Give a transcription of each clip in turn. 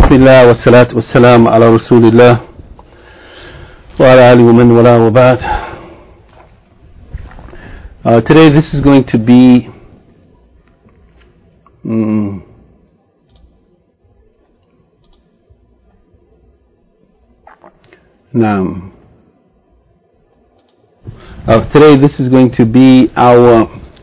Bismillah wa salatu wa salam ala Rasulillah wa ala alihi wa man wala wa ba'd. Today this is going to be today this is going to be our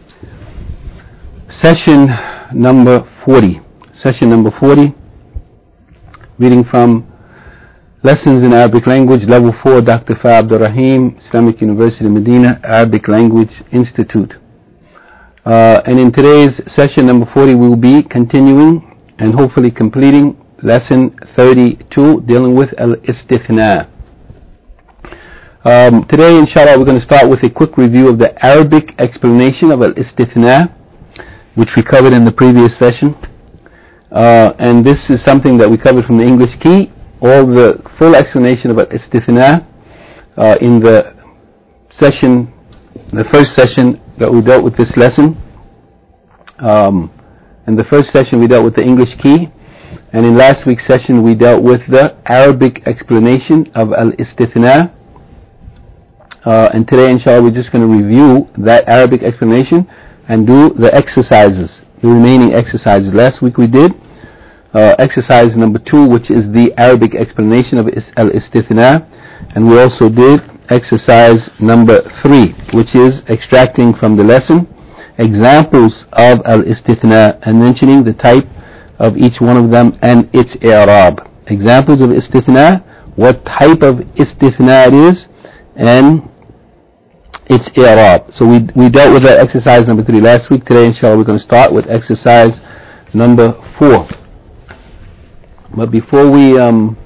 session number 40. Session number 40, reading from Lessons in Arabic Language, Level 4, Dr. Fa Abdul Rahim, Islamic University Medina, Arabic Language Institute. And in today's session number 40, we will be continuing and hopefully completing lesson 32, dealing with al-istithna. Today, inshallah, we're going to start with a quick review of the Arabic explanation of al-istithna, which we covered in the previous session. And this is something that we covered from the English key. All the full explanation about istithna in the session, the first session that we dealt with this lesson. In the first session we dealt with the English key, and in last week's session we dealt with the Arabic explanation of al-istithna. And today, inshallah, we're just going to review that Arabic explanation and do the exercises, the remaining exercises. Last week we did exercise number 2, which is the Arabic explanation of al-istithna, and we also did exercise number 3, which is extracting from the lesson examples of al-istithna and mentioning the type of each one of them and its i'rab. Examples of istithna, what type of istithna it is, and its i'rab. So we dealt with that exercise number 3 last week. Today, inshallah, we're going to start with exercise number 4. But before we do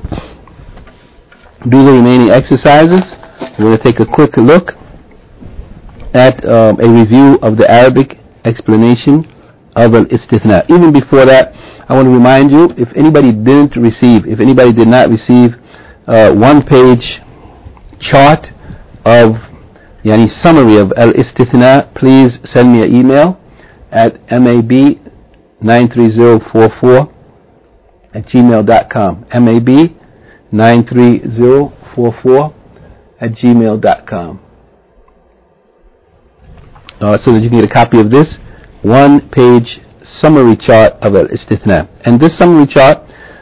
the remaining exercises, we're going to take a quick look at a review of the Arabic explanation of al-istithna. Even before that, I want to remind you, if anybody did not receive one-page chart of summary of al-istithna, please send me an email at mab93044@gmail.com. mab93044@gmail.com. So that you can get a copy of this one-page summary chart of al-istithna. And this summary chart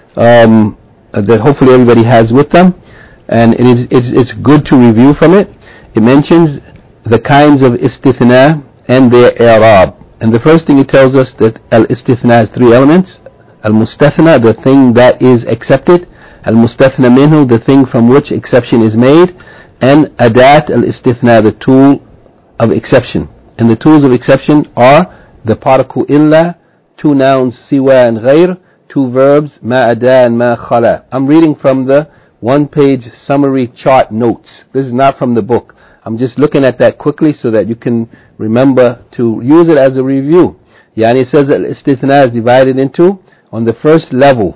that hopefully everybody has with them, and it's good to review from it. It mentions the kinds of istithna and their i'rab. And the first thing it tells us that al-istithna has 3 elements. Al-mustathna, the thing that is accepted. Al-mustathna minhu, the thing from which exception is made. And adat al-istithna, the tool of exception. And the tools of exception are the particle illa, 2 nouns siwa and ghayr, 2 verbs ma ada and ma khala. I'm reading from the one-page summary chart notes. This is not from the book. I'm just looking at that quickly so that you can remember to use it as a review. It says that al-istithna is divided into, on the first level,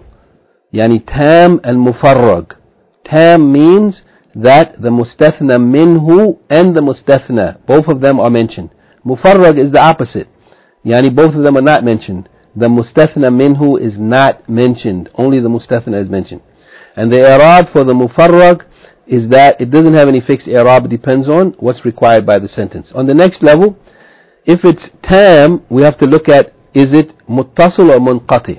tam and mufarrag. Tam means that the mustathna minhu and the mustathna, both of them are mentioned. Mufarrag is the opposite. Both of them are not mentioned. The mustathna minhu is not mentioned. Only the mustathna is mentioned. And the i'rab for the mufarrag is that it doesn't have any fixed i'rab. It depends on what's required by the sentence. On the next level, if it's tam, we have to look at, is it muttasil or munqati?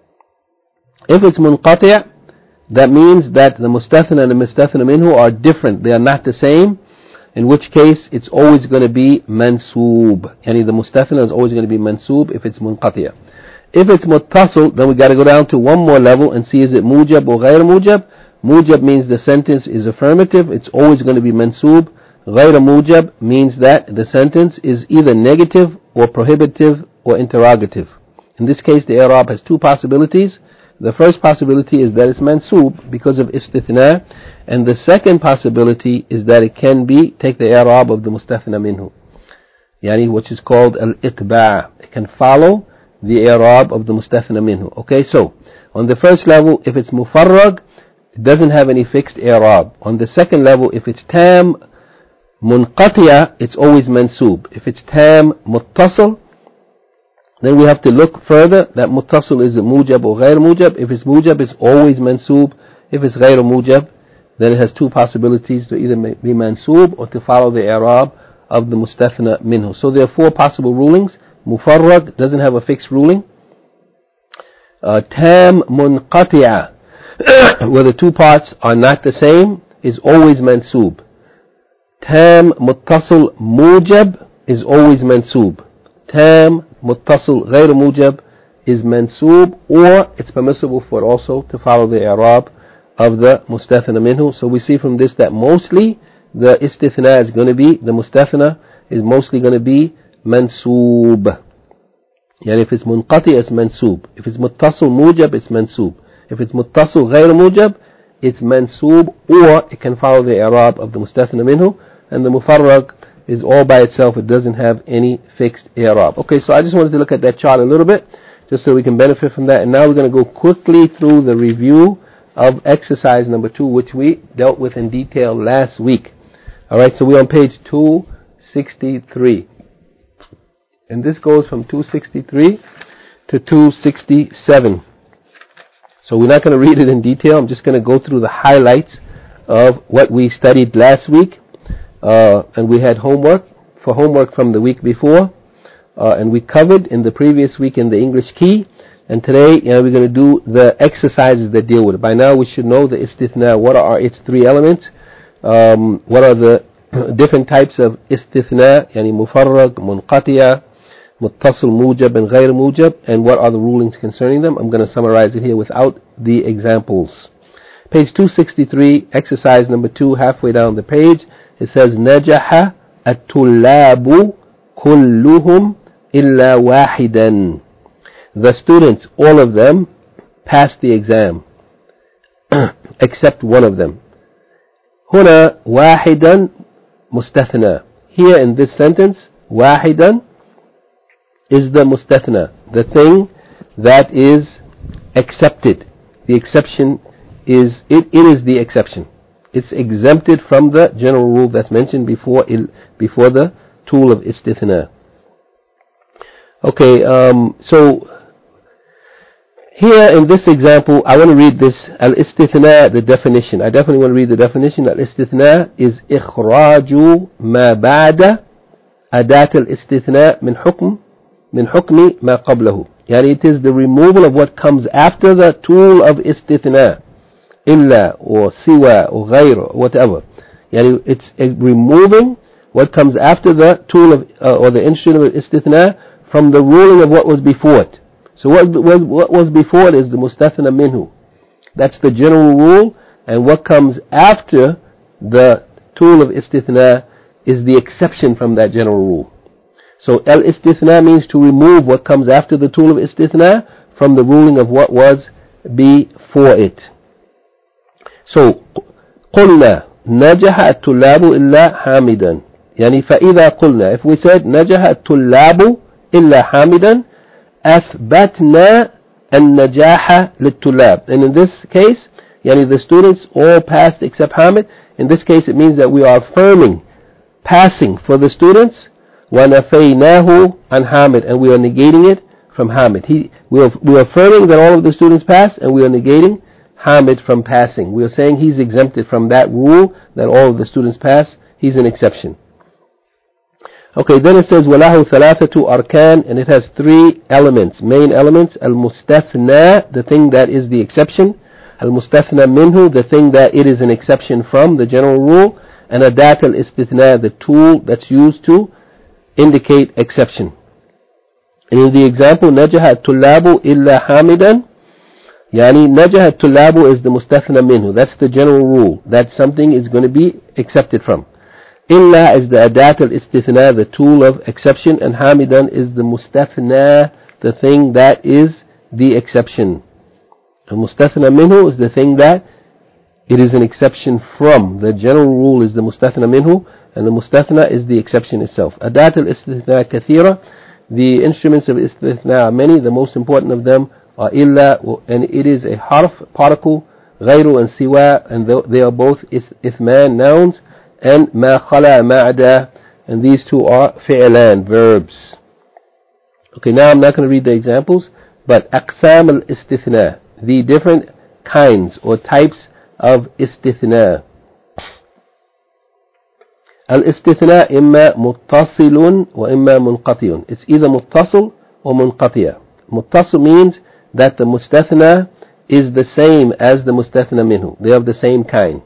If it's munqati', that means that the mustathna and the mustathna minhu are different. They are not the same, in which case it's always going to be mansoob. The mustathna is always going to be mansoob if it's munqati'. If it's muttasil, then we got to go down to one more level and see, is it mujab or ghayr mujab? Mujab means the sentence is affirmative. It's always going to be mansoob. Ghayr mujab means that the sentence is either negative or prohibitive or interrogative. In this case, the i'rab has 2 possibilities. The first possibility is that it's mansoob because of istithna, and the second possibility is that it can be, take the i'rab of the mustathna minhu, which is called al-itba'. It can follow the i'rab of the mustathna minhu. Okay, so on the first level, if it's mufarrag, it doesn't have any fixed i'rab. On the second level, if it's tam munqati'a, it's always mansoob. If it's tam muttasil, Then we have to look further that muttasil is mujab or ghayr mujab. If it's mujab, it's always mansoob. If it's ghayr mujab, then it has two possibilities, to either be mansoob or to follow the i'rab of the mustathna minhu. So there are four possible rulings. Mufarrag doesn't have a fixed ruling. Tam munqati'a, where the two parts are not the same, is always mansoob. Tam muttasil mujab is always mansoob. Tam muttasil ghayr mujab is mansoob, or it's permissible for it also to follow the i'rab of the mustathna minhu. So we see from this that mostly the istithna is going to be, the mustathna is mostly going to be mansoob. Yani if it's munqati, it's mansoob. If it's muttasil mujab, it's mansoob. If it's muttasil ghayr mujab, it's mansoob, or it can follow the i'rab of the mustathna minhu. And the mufarrag is all by itself, it doesn't have any fixed i'rab. Okay, so I just wanted to look at that chart a little bit, just so we can benefit from that. And now we're going to go quickly through the review of exercise number 2, which we dealt with in detail last week. Alright, so we're on page 263. And this goes from 263 to 267. So we're not going to read it in detail. I'm just going to go through the highlights of what we studied last week. And we had homework from the week before. And we covered in the previous week in the English key. And today, we're going to do the exercises that deal with it. By now, we should know the istithna. What are its three elements? What are the different types of istithna? Yani mufarrag, munqatiya, muttasil mujab, and ghayr mujab. And what are the rulings concerning them? I'm going to summarize it here without the examples. Page 263, exercise number 2, halfway down the page. It says, نجح الطلاب كلهم إلا واحدا. The students, all of them, passed the exam, except one of them. هنا واحدا مستثنى. Here in this sentence, واحدا is the mustathna, the thing that is accepted. The exception is, it is the exception. It's exempted from the general rule that's mentioned before the tool of istithna. Okay, so here in this example, I want to read this al-istithna, the definition. I definitely want to read the definition. Al-istithna is إخراج ما بعد أداة الاستثناء من حكم ما قبله. يعني it is the removal of what comes after the tool of istithna, illa or siwa or ghayr or whatever. Yani it's removing what comes after the tool of or the instrument of istithna from the ruling of what was before it. So what was before it is the mustathna minhu. That's the general rule, and what comes after the tool of istithna is the exception from that general rule. So al-istithna means to remove what comes after the tool of istithna from the ruling of what was before it. So قلنا نجح الطلاب إلا حامدا. يعني فإذا قلنا, if we said نجح الطلاب إلا حامدا, أثبتنا النجاح للطلاب. And in this case, يعني the students all passed except Hamid. In this case, it means that we are affirming passing for the students. وَنَفَيْنَاهُ عَنْ Hamid, and we are negating it from Hamid. We are affirming that all of the students passed, and we are negating Hamid from passing. We are saying he's exempted from that rule that all of the students pass. He's an exception. Okay, then it says وَلَهُ ثَلَاثَةُ أَرْكَانٍ, and it has three elements, main elements. Al-mustathna, the thing that is the exception. Al-mustathna minhu, the thing that it is an exception from the general rule. And adat al-istithna, the tool that's used to indicate exception. And in the example, نجح الطلاب إلا حامدا, يعني نجح الطلاب is the mustathna minhu. That's the general rule, that something is going to be accepted from. Illa is the adat al-istithna, the tool of exception, and hamidan is the mustathna, the thing that is the exception. The mustathna minhu is the thing that it is an exception from. The general rule is the mustathna minhu, and the mustathna is the exception itself. Adat al-istithna kathira, the instruments of istithna are many. The most important of them are illa, and it is a harf, particle, ghayru and siwa, and they are both ithman, nouns, and ma khala ma'ada, and these two are fi'lan, verbs. Okay, now I'm not going to read the examples, but أقسام الاستثناء, the different kinds or types of استثناء. الاستثناء إما متصل وإما منقطع. It's either متصل or منقطع. متصل means that the مستثنى is the same as the مستثنى منه. They are of the same kind.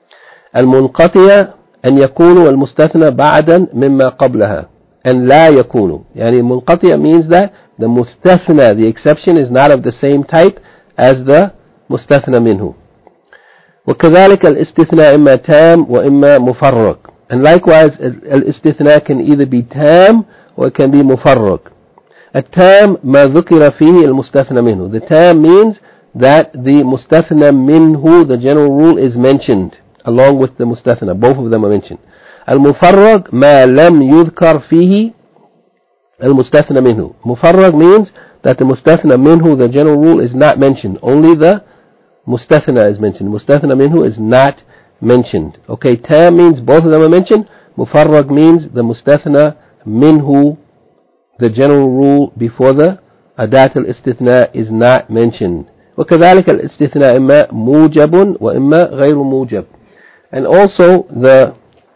المنقطع أن يكون المستثنى بعدا مما قبلها أن لا يكون. يعني المنقطع means that the مستثنى, the exception, is not of the same type as the مستثنى منه. وكذلك الاستثناء إما تام وإما مفرغ. And likewise, الاستثناء can either be tam or it can be مفرغ. التام ما ذكر فيه المستثنى منه. The tam means that the مستثنى منه, the general rule, is mentioned along with the مستثنى. Both of them are mentioned. المفرغ ما لم يذكر فيه المستثنى منه. مفرغ means that the مستثنى منه, the general rule, is not mentioned. Only the مستثنى is mentioned. مستثنى منه is not mentioned. Okay, tam means both of them are mentioned. مفرغ means the مستثنى منه, the general rule before the أداة الاستثناء, is not mentioned. وكذلك الاستثناء إما موجب وإما غير موجب. And also the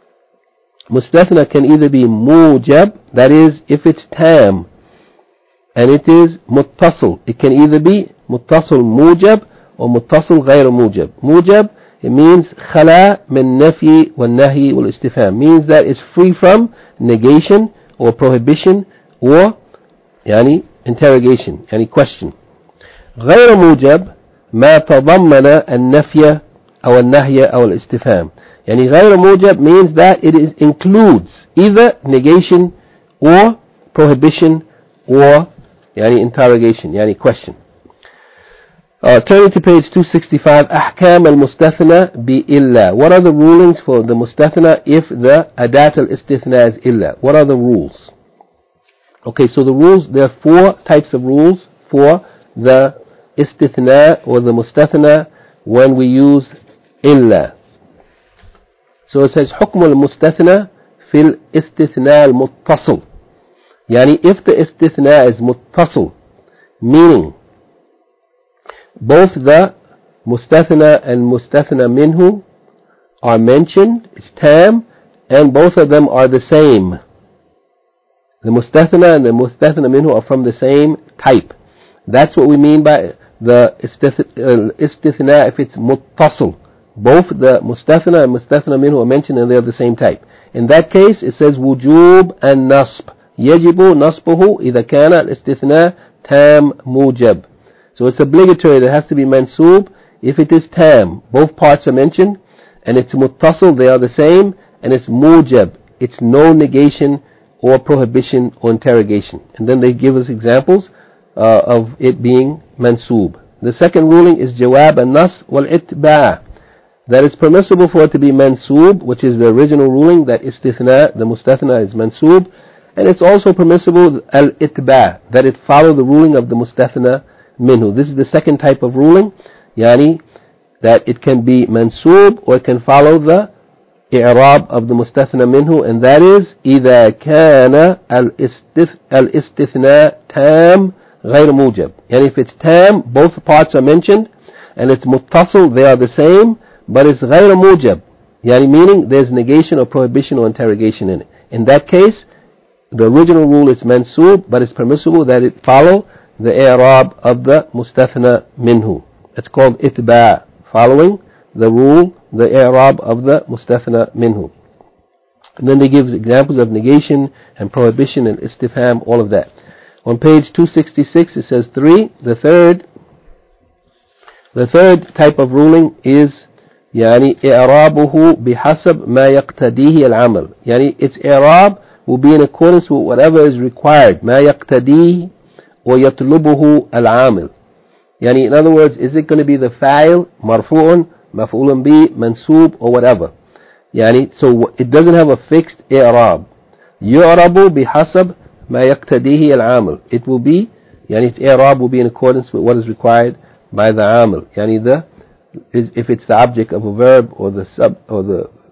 مستثنى can either be موجب, that is if it's tam, and it is متصل. It can either be متصل موجب or متصل غير موجب. موجب, it means خلا من نفي والنهي والاستفهام, means that it's free from negation or prohibition or يعني interrogation, يعني question. غير موجب ما تضمن النفي أو النهي أو الاستفهام. يعني غير موجب means that it includes either negation or prohibition or يعني interrogation, يعني question. Turning to page 265, أحكام المستثنى بإلا. What are the rulings for the مستثنى if the أداة الاستثناء is إلا? What are the rules? Okay, so the rules, there are 4 types of rules for the istithna or the mustathna when we use إلا. So it says حكم المستثنى في الاستثناء المتصل. يعني if the istithna is متصل, meaning both the mustathna and mustathna minhu are mentioned, it's tam, and both of them are the same. The mustathna and the mustathna minhu are from the same type. That's what we mean by the istithna if it's muttasil. Both the mustathna and mustathna minhu are mentioned and they are the same type. In that case, it says wujub and nasb. يجب نصبه إذا كان الاستثناء تام موجب. So it's obligatory, that has to be mansub if it is tam. Both parts are mentioned, and it's muttasil, they are the same, and it's mujab. It's no negation or prohibition or interrogation. And then they give us examples of it being mansub. The second ruling is jawab an-nas wal-itba'. That it's permissible for it to be mansub, which is the original ruling, that istithna, the mustathna, is mansub. And it's also permissible al-itba', that it follow the ruling of the mustathna minhu. This is the second type of ruling, yani that it can be mansub or it can follow the i'rab of the mustathna minhu, and that is إذا كان الاستثناء تام غير موجب. Yani if it's tam, both parts are mentioned, and it's muttasil, they are the same, but it's غير موجب, yani meaning there's negation or prohibition or interrogation in it. In that case, the original rule is mansub, but it's permissible that it follow the i'rab of the mustathna minhu. It's called itba', following the rule, the i'rab of the mustathna minhu. And then they give examples of negation and prohibition and istifham, all of that. On page 266 it says 3. The third type of ruling is يعني إعرابه بحسب ما يقتديه العمل. يعني its i'rab will be in accordance with whatever is required. ما يقتديه ويطلبه العامل. يعني in other words, is it going to be the fa'il, marfu'un, maf'ulun bi, mansub, or whatever. يعني so it doesn't have a fixed i'rab. يعرب بحسب ما يقتديه العامل. It will be, يعني its i'rab will be in accordance with what is required by the amil. يعني if it's the object of a verb or the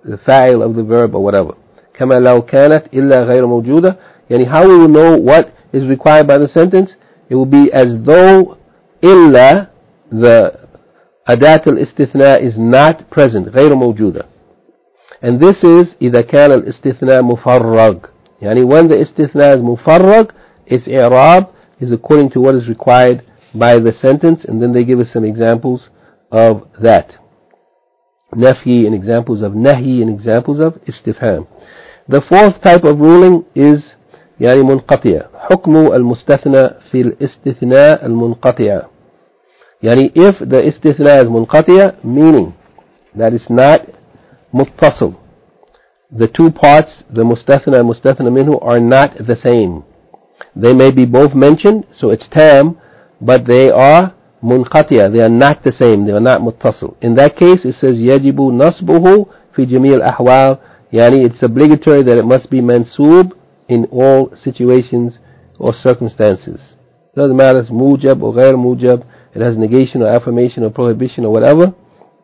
fa'il of the verb or whatever. كما لو كانت إلا غير موجودة. يعني how will we know what is required by the sentence, it will be as though illa, the adat al-istithna, is not present, غير موجودة. And this is إذا كان الاستثناء مفرغ. يعني when the istithna is مفرغ, its i'rab is according to what is required by the sentence. And then they give us some examples of that. Nafyi and examples of nahi and examples of istifham. The fourth type of ruling is يعني منقطع. حكم المستثنى في الاستثناء المنقطع. يعني if the istithna is منقطع, meaning that it's not muttasil, the two parts, the mustathna and mustathna minhu, are not the same. They may be both mentioned, so it's tam, but they are munqatiya, they are not the same, they are not muttasil. In that case, it says yajibu nasbuhu fi jami' al-ahwal, yani it's obligatory that it must be mansub in all situations or circumstances. Doesn't matter if it's mujab or ghair mujab, it has negation or affirmation or prohibition or whatever.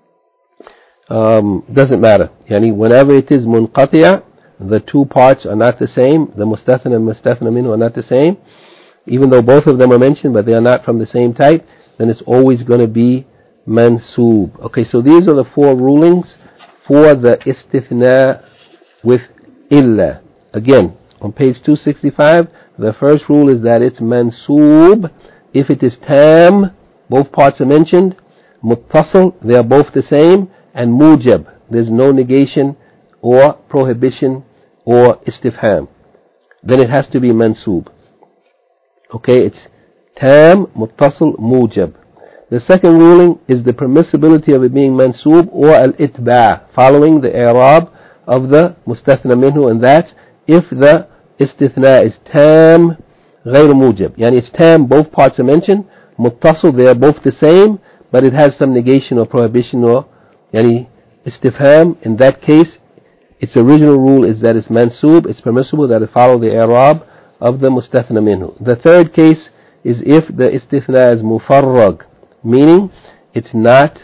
Doesn't matter. Yani whenever it is munqatiya, the two parts are not the same, the mustathna and mustathna minhu are not the same, even though both of them are mentioned but they are not from the same type, then it's always going to be mansoob. Okay, so these are the four rulings for the istithna with illa. Again, on page 265, the first rule is that it's mansoob if it is tam, both parts are mentioned, muttasil, they are both the same, and mujab, there's no negation or prohibition or istifham. Then it has to be mansoob. Okay, it's tam, muttasil, mujab. The second ruling is the permissibility of it being mansoob or al-itba', following the i'rab of the mustathna minhu, and that's if the istithna is tam, غير mujab. Yani it's tam, both parts are mentioned, muttasil, they are both the same, but it has some negation or prohibition or yani istifham. In that case, its original rule is that it's mansoob, it's permissible that it follow the i'rab of the mustathna minhu. The third case is if the istithna is mufarrag, meaning it's not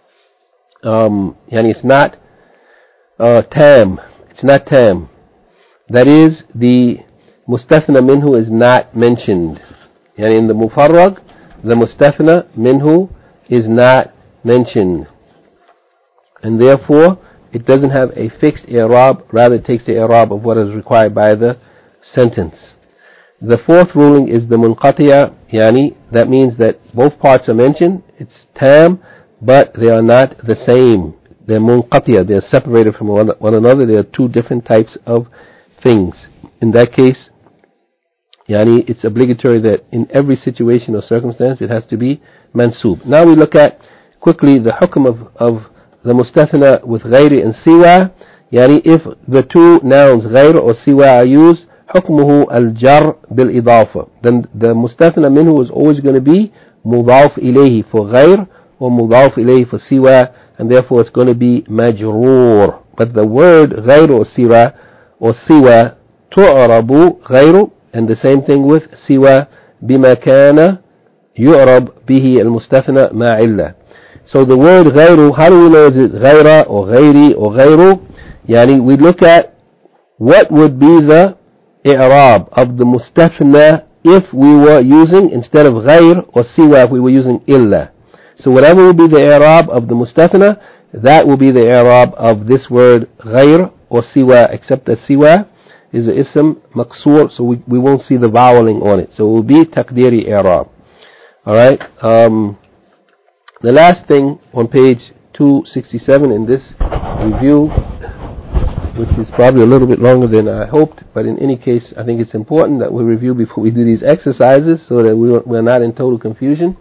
it's not tam, it's not tam. That is, the mustathna minhu is not mentioned. Yani in the mufarrag, the mustathna minhu is not mentioned, and therefore it doesn't have a fixed i'rab, rather it takes the i'rab of what is required by the sentence. The fourth ruling is the munqatiya, yani that means that both parts are mentioned, it's tam, but they are not the same. They're munqatiya, they're separated from one another, they are two different types of things. In that case, yani it's obligatory that in every situation or circumstance it has to be mansoob. Now we look at quickly the hukm of the mustathna with ghayri and siwa. Yani if the two nouns ghayr or siwa are used, حكمه الجر بالإضافة, then the mustathna minhu is always going to be مضاف إليه for غير or مضاف إليه for siwa, and therefore it's going to be majroor. But the word غير or siwa تعرب غير, and the same thing with siwa بما كان يعرب به المستثنى مع علة. So the word غير, how do we know is it غير or غيري or غيره? Yani we look at what would be the i'rab of the mustathna if we were using, instead of غير or siwa, if we were using illa. So whatever will be the i'rab of the mustathna, that will be the i'rab of this word غير or siwa, except that siwa is an ism maqsoor, so we won't see the voweling on it. So it will be taqdiri i'rab. Alright, the last thing on page 267 in this review, which is probably a little bit longer than I hoped, but in any case I think it's important that we review before we do these exercises so that we're not in total confusion,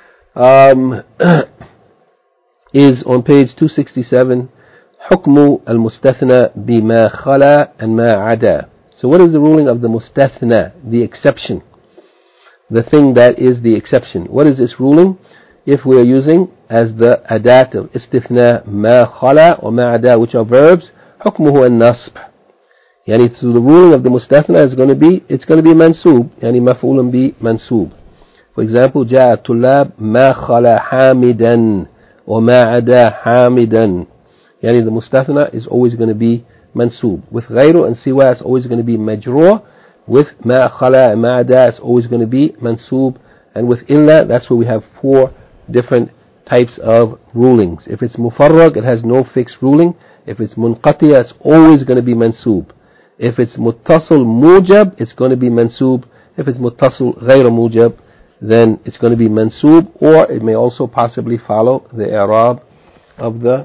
is on page 267, حكم المستثنى بما خلا and ما عدا. So what is the ruling of the mustathna, the exception, the thing that is the exception? What is this ruling? If we are using as the adat of istithna ما خلا or ما عدا, which are verbs, حكمه النصب. يعني so the ruling of the mustathna is going to be, it's going to be mansoob, يعني مفعول به mansoob. For example, جاء الطلاب ما خلا حامدا وما عدا حامدا. يعني the mustathna is always going to be mansoob. With غيره and siwa, it's always going to be majroor, With ma khala and ma da, it's always going to be mansoob. And with illa, that's where we have 4 different types of rulings. If it's mufarrag, it has no fixed ruling. If it's munqatiya, it's always going to be mansoob. If it's muttasil mujab, it's going to be mansoob. If it's muttasil ghayr mujab, then it's going to be mansoob, or it may also possibly follow the i'rab of the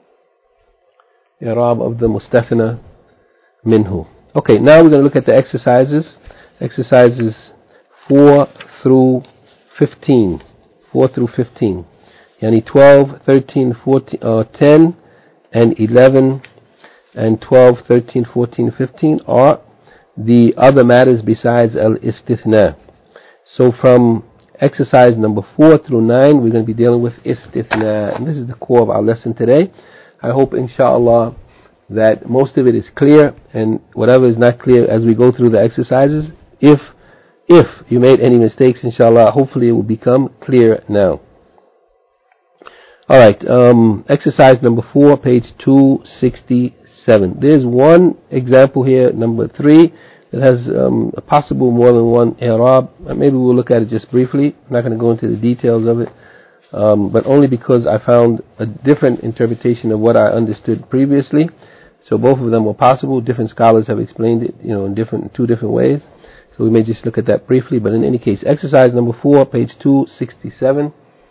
mustathna minhu. Okay, now we're going to look at the exercises. Exercises 4 through 15. 4 through 15. Yani 12, 13, 14, 10, and 11, and 12, 13, 14, 15 are the other matters besides al-istithna. So from exercise number 4 through 9, we're going to be dealing with istithna. And this is the core of our lesson today. I hope, inshallah, that most of it is clear, and whatever is not clear as we go through the exercises, if you made any mistakes, inshallah, hopefully it will become clear now. Alright, exercise number 4, page 267. There's one example here, number 3, that has a possible more than one i'rab. Maybe we'll look at it just briefly. I'm not going to go into the details of it, but only because I found a different interpretation of what I understood previously. So both of them were possible. Different scholars have explained it, in 2 different ways. So we may just look at that briefly. But in any case, exercise number 4, page 267.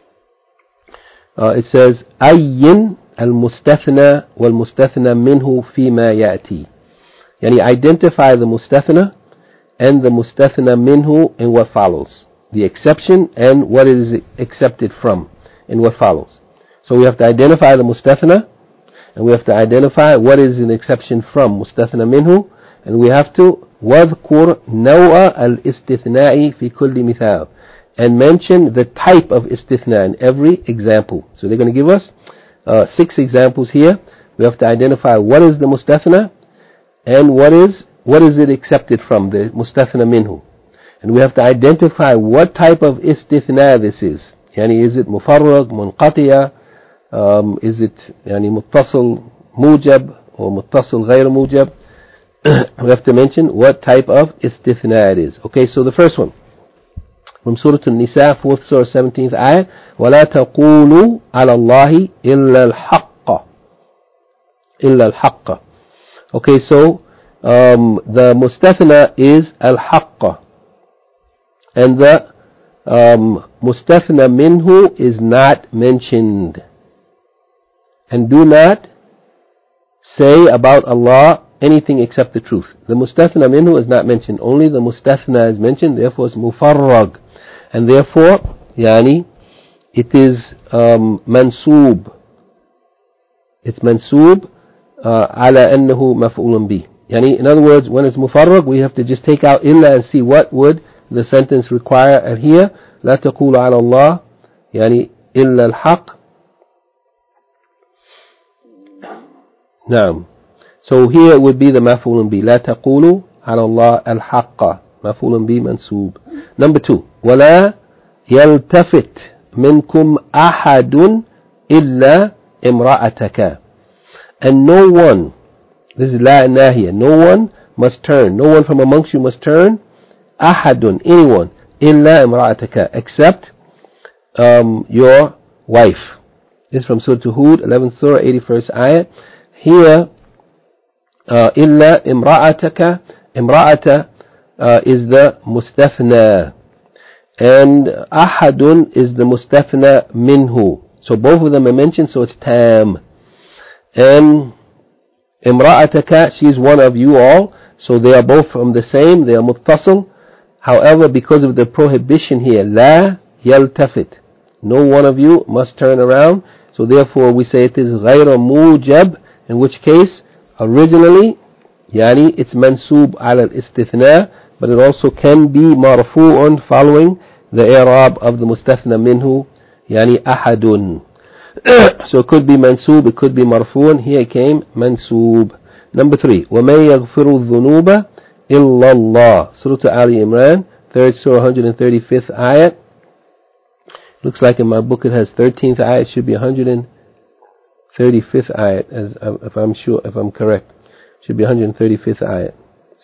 It says, أين المستثنى والمستثنى منه فيما يأتي. Yani identify the mustathna and the mustathna minhu in what follows. The exception and what it is accepted from in what follows. So we have to identify the mustathna, and we have to identify what is an exception from mustathna minhu, and we have to واذكر نوع الاستثناء في كل مثال, and mention the type of istithna in every example. So they're going to give us 6 examples here. We have to identify what is the mustathna and what is it accepted from, the mustathna minhu. And we have to identify what type of istithna this is. Yani is it mufarrag, munqatiya, is it yani muttasil mujab or muttasil ghayr mujab? We have to mention what type of istithna it is. Okay, so the first one from Surah An-Nisa, 4th Surah, 17th ayah, وَلَا تَقُولُوا عَلَى اللَّهِ إِلَّا الْحَقَّ. إِلَّا الْحَقَّ. Okay, so the mustathna is al-haqqa, and the mustathna minhu is not mentioned. And do not say about Allah anything except the truth. The mustathna minhu is not mentioned, only the mustathna is mentioned, therefore it's mufarrag, and therefore yani it is mansoob. It's mansoob ala annahu maf'ulun bih. Yani in other words, when it's mufarrag, we have to just take out illa and see what would the sentence require. And here لا تقول على الله يعني إلا الحق. نعم. So here it would be the maf'ulun bih. لا تقولوا على الله الحق. مفعول به منصوب. Number 2, ولا يلتفت منكم أحد إلا امرأتك. And no one, this is la nahiya, no one must turn, no one from amongst you must turn, ahadun, anyone, illa imra'ataka, except your wife. This is from Surah Hud, 11th Surah, 81st ayah. Here, illa imra'ataka, imra'ata is the mustathna, and ahadun is the mustathna minhu. So both of them are mentioned, so it's tam. And imra'ataka, she is one of you all, so they are both from the same, they are muttasil. However, because of the prohibition here, la yaltafit, no one of you must turn around, so therefore we say it is ghayra mujab, in which case originally yani it's mansoob ala al-istithna, but it also can be marfu'un following the i'rab of the mustathna minhu, yani ahadun. So it could be mansoob, it could be marfu'un. Here it came mansoob. Number 3, وَمَن يَغْفِرُ الذُّنُوبَ إِلَّا اللَّهِ. Surah Ali Imran, 3rd Surah, 135th ayah. Looks like in my book it has 13th ayah. It should be 135th ayah, if I'm correct. It should be 135th ayah.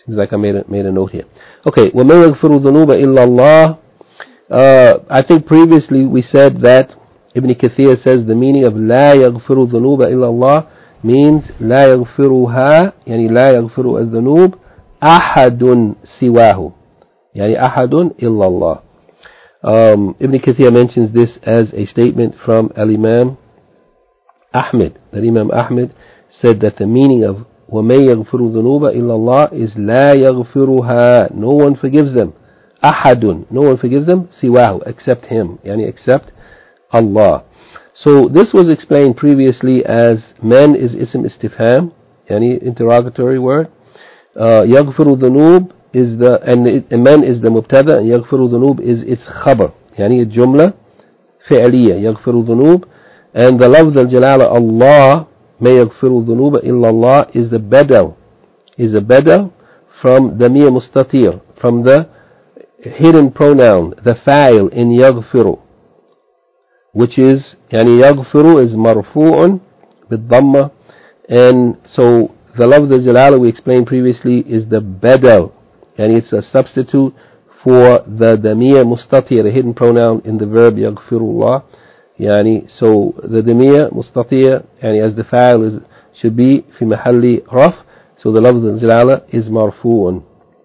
Seems like I made a note here. Okay, وَمَنْ يَغْفِرُ الذُّنُوبَ إِلَّا اللَّهِ. I think previously we said that Ibn Kathir says the meaning of لا يغفر الذنوب إلا الله means لا يغفرها يعني لا يغفر الذنوب أحد سواه يعني أحد إلا الله. Ibn Kathir mentions this as a statement from Al-Imam Ahmed, that Imam Ahmed said that the meaning of وَمَنْ يَغْفِرُ الذُّنُوبَ إِلَّا اللَّهِ is لَا يَغْفِرُهَا, no one forgives them. أحد, no one forgives them, سواه, except him, يعني except Allah. So this was explained previously as man is ism istifham, يعني interrogatory word. يغفر الذنوب is the, and man is the mubtada, and يغفر الذنوب is its khabar, يعني الجملة فعلية يغفر الذنوب, and the lafz al-jalala Allah ما يغفر الذنوب إلا الله is a badal from damir mustatir, from the hidden pronoun, the fa'il in يغفر, which is يعني يغفر is marfu'un بالضمة, and so the lafz al-jalala we explained previously is the badal, and it's a substitute for the damir mustatir, a hidden pronoun in the verb يغفرullah. يعني so the damir mustatir يعني as the fa'il is should be في محل رف, so the lafz al-jalala is marfu'un.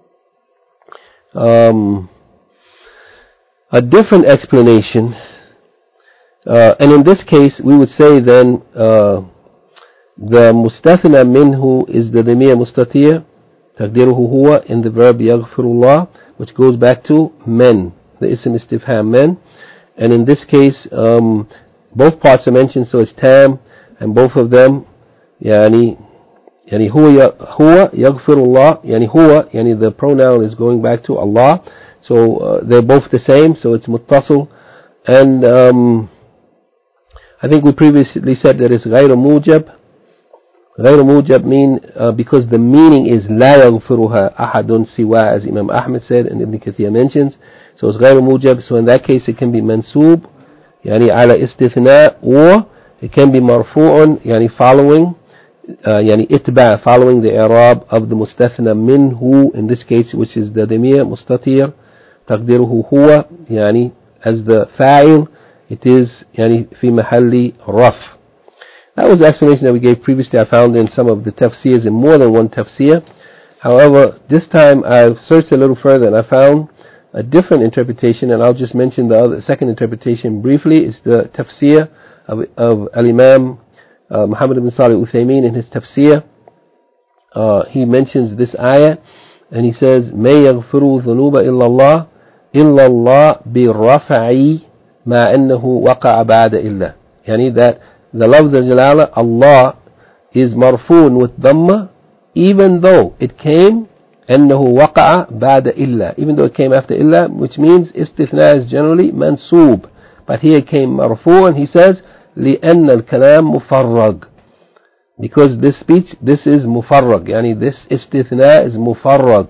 A different explanation, and in this case we would say then the mustathna minhu is the damir mustatir تقديره هو in the verb يغفرullah, which goes back to men, the ism istifham men, and in this case both parts are mentioned, so it's tam, and both of them يعني هو يغفر الله, يعني هو يعني the pronoun is going back to Allah, so they're both the same, so it's muttasil, and I think we previously said that it's غير موجب. غير موجب mean because the meaning is لا يغفرها أحد سوى, as Imam Ahmed said and Ibn Kathir mentions, so it's غير موجب, so in that case it can be mansub يعني على استثناء, or it can be مرفوع يعني following يعني اتباع, following the i'rab of the mustathna minhu, in this case which is the damir mustatir تقديره هو يعني as the fa'il, it is يعني في محل رفع. That was the explanation that we gave previously. I found in some of the tafsirs, in more than one tafsir. However, this time I've searched a little further and I found a different interpretation, and I'll just mention the second interpretation briefly. It's the tafsir of Al-Imam Muhammad ibn Salih Uthaymin in his tafsir. He mentions this ayah and he says مَا يَغْفِرُ ذُنُوبَ إِلَّا اللَّهِ بِالرَّفَعِ مَا أَنَّهُ وَقَعَ بَعْدَ إِلَّا, يعني that the lafz al-jalala Allah is marfoon with dhamma, even though it came أنه وقع بعد إلا, even though it came after إلا, which means istithna is generally mansoob, but here it came marfoo, and he says لأن الكلام مفرغ, because this speech, this is مفرغ, يعني this istithna is مفرغ.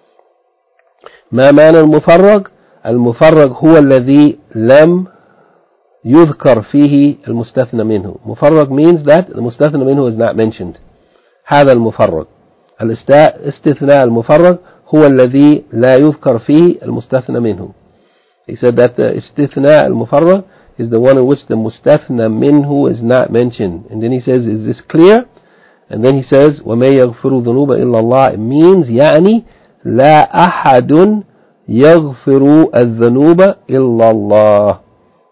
ما معنى المفرغ؟ المفرغ هو الذي لم يذكر فيه المستثنى منه. مفرغ means that the مستثنى منه is not mentioned. هذا المفرغ. الاستثناء المفرغ هو الذي لا يذكر فيه المستثنى منه. He said that the استثناء المفرغ is the one in which the مستثنى منه is not mentioned. And then he says, is this clear? And then he says وَمَا يَغْفِرُ ذُنُوبَ إِلَّا اللَّهِ, it means يعني لا أحد يغفر الذنوب إلا الله.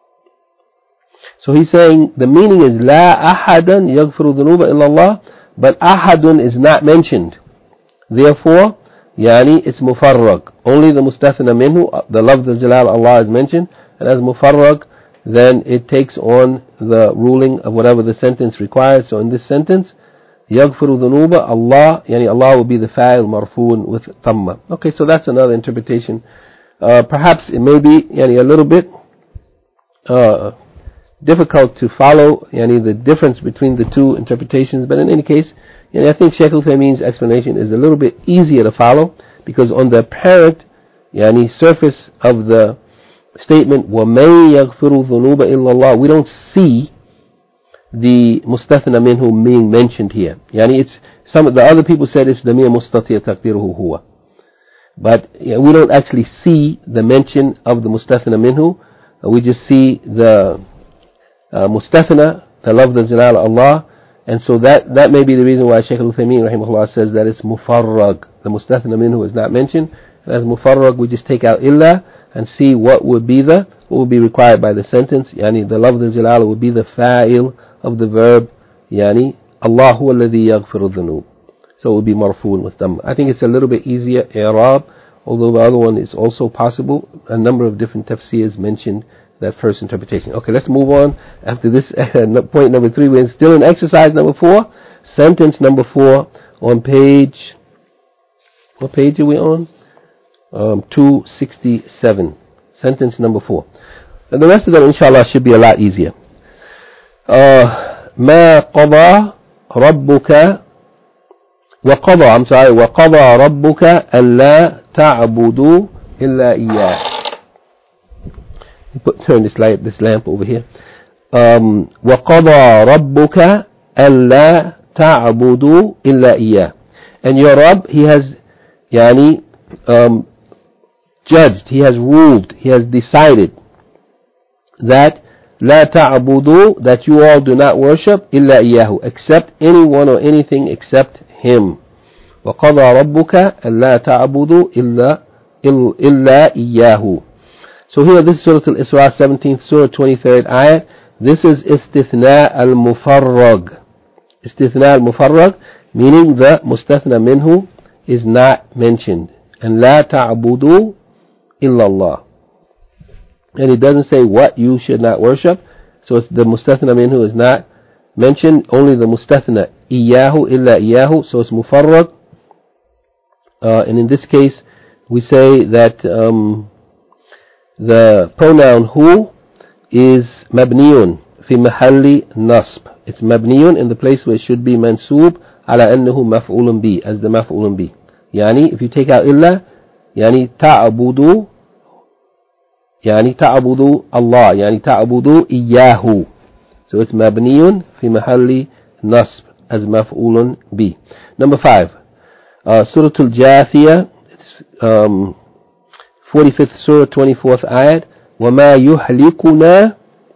So he's saying the meaning is لا أحدا يغفر الذنوب إلا الله, but أحد is not mentioned. Therefore, يعني it's mufarrag. Only the mustathna minhu, the lafz al-jalal Allah is mentioned, and as mufarrag, then it takes on the ruling of whatever the sentence requires. So in this sentence, يغفر الذنوب Allah, يعني Allah will be the fa'il marfoon with thamma. Okay, so that's another interpretation. Perhaps it may be يعني a little bit difficult to follow yani the difference between the two interpretations, but in any case, I think Shaykh Uthaymeen's explanation is a little bit easier to follow, because on the apparent surface of the statement وَمَن يَغْفِرُ الذُّنُوبَ إِلَّا اللَّهِ, we don't see the mustathna minhu being mentioned here. Yani it's some of the other people said it's damir mustatir taqdiruhu huwa. But we don't actually see the mention of the mustathna minhu. We just see the mustathna, the lafz al-jalal Allah, and so that may be the reason why Shaykh al-Uthaymeen rahimahullah says that it's mufarrag. The mustathna minhu is not mentioned. And as mufarrag, we just take out illa and see what would be required by the sentence. Yani the lafz al-jalal would be the fa'il of the verb, yani Allahu alladhi yaghfiru dhunub. So it would be marfoon with them. I think it's a little bit easier i'rab, although the other one is also possible. A number of different tafsirs mentioned that first interpretation. Okay, let's move on. After this, point number 3, we're still in exercise number 4. Sentence number 4 on page, what page are we on? 267. Sentence number 4. And the rest of them, inshallah, should be a lot easier. ما قضى ربك وقضى ربك ألا تعبدوا إلا إياه. Turn this lamp over here. وقضى ربك ألا تعبدوا إلا إياه. And your Rabb, he has judged, he has ruled, he has decided that لا تعبدوا, that you all do not worship إلا إياه, except anyone or anything except him. وقضى ربك ألا تعبدوا إلا إياه. So here, this is Surah Al-Isra, 17th Surah, 23rd ayat. This is istithna al-mufarrag. Istithna al-mufarrag, meaning the mustathna minhu is not mentioned. And la ta'budu illa Allah. And it doesn't say what you should not worship. So it's the mustathna minhu is not mentioned. Only the mustathna iyahu illa iyahu. So it's mufarrag. And in this case, we say that the pronoun hu is mabniyun fi mahalli nasb. It's mabniyun in the place where it should be mansoob ala annahu maf'ulun bi, as the maf'ulun bi. Yani if you take out illa, yani ta'budu Allah, yani ta'budu iyyahu. So it's mabniyun fi mahalli nasb as maf'ulun bi. Number 5, Surah Al-Jathiyah, 45th Surah, 24th ayat. وَمَا يُحْلِكُنَا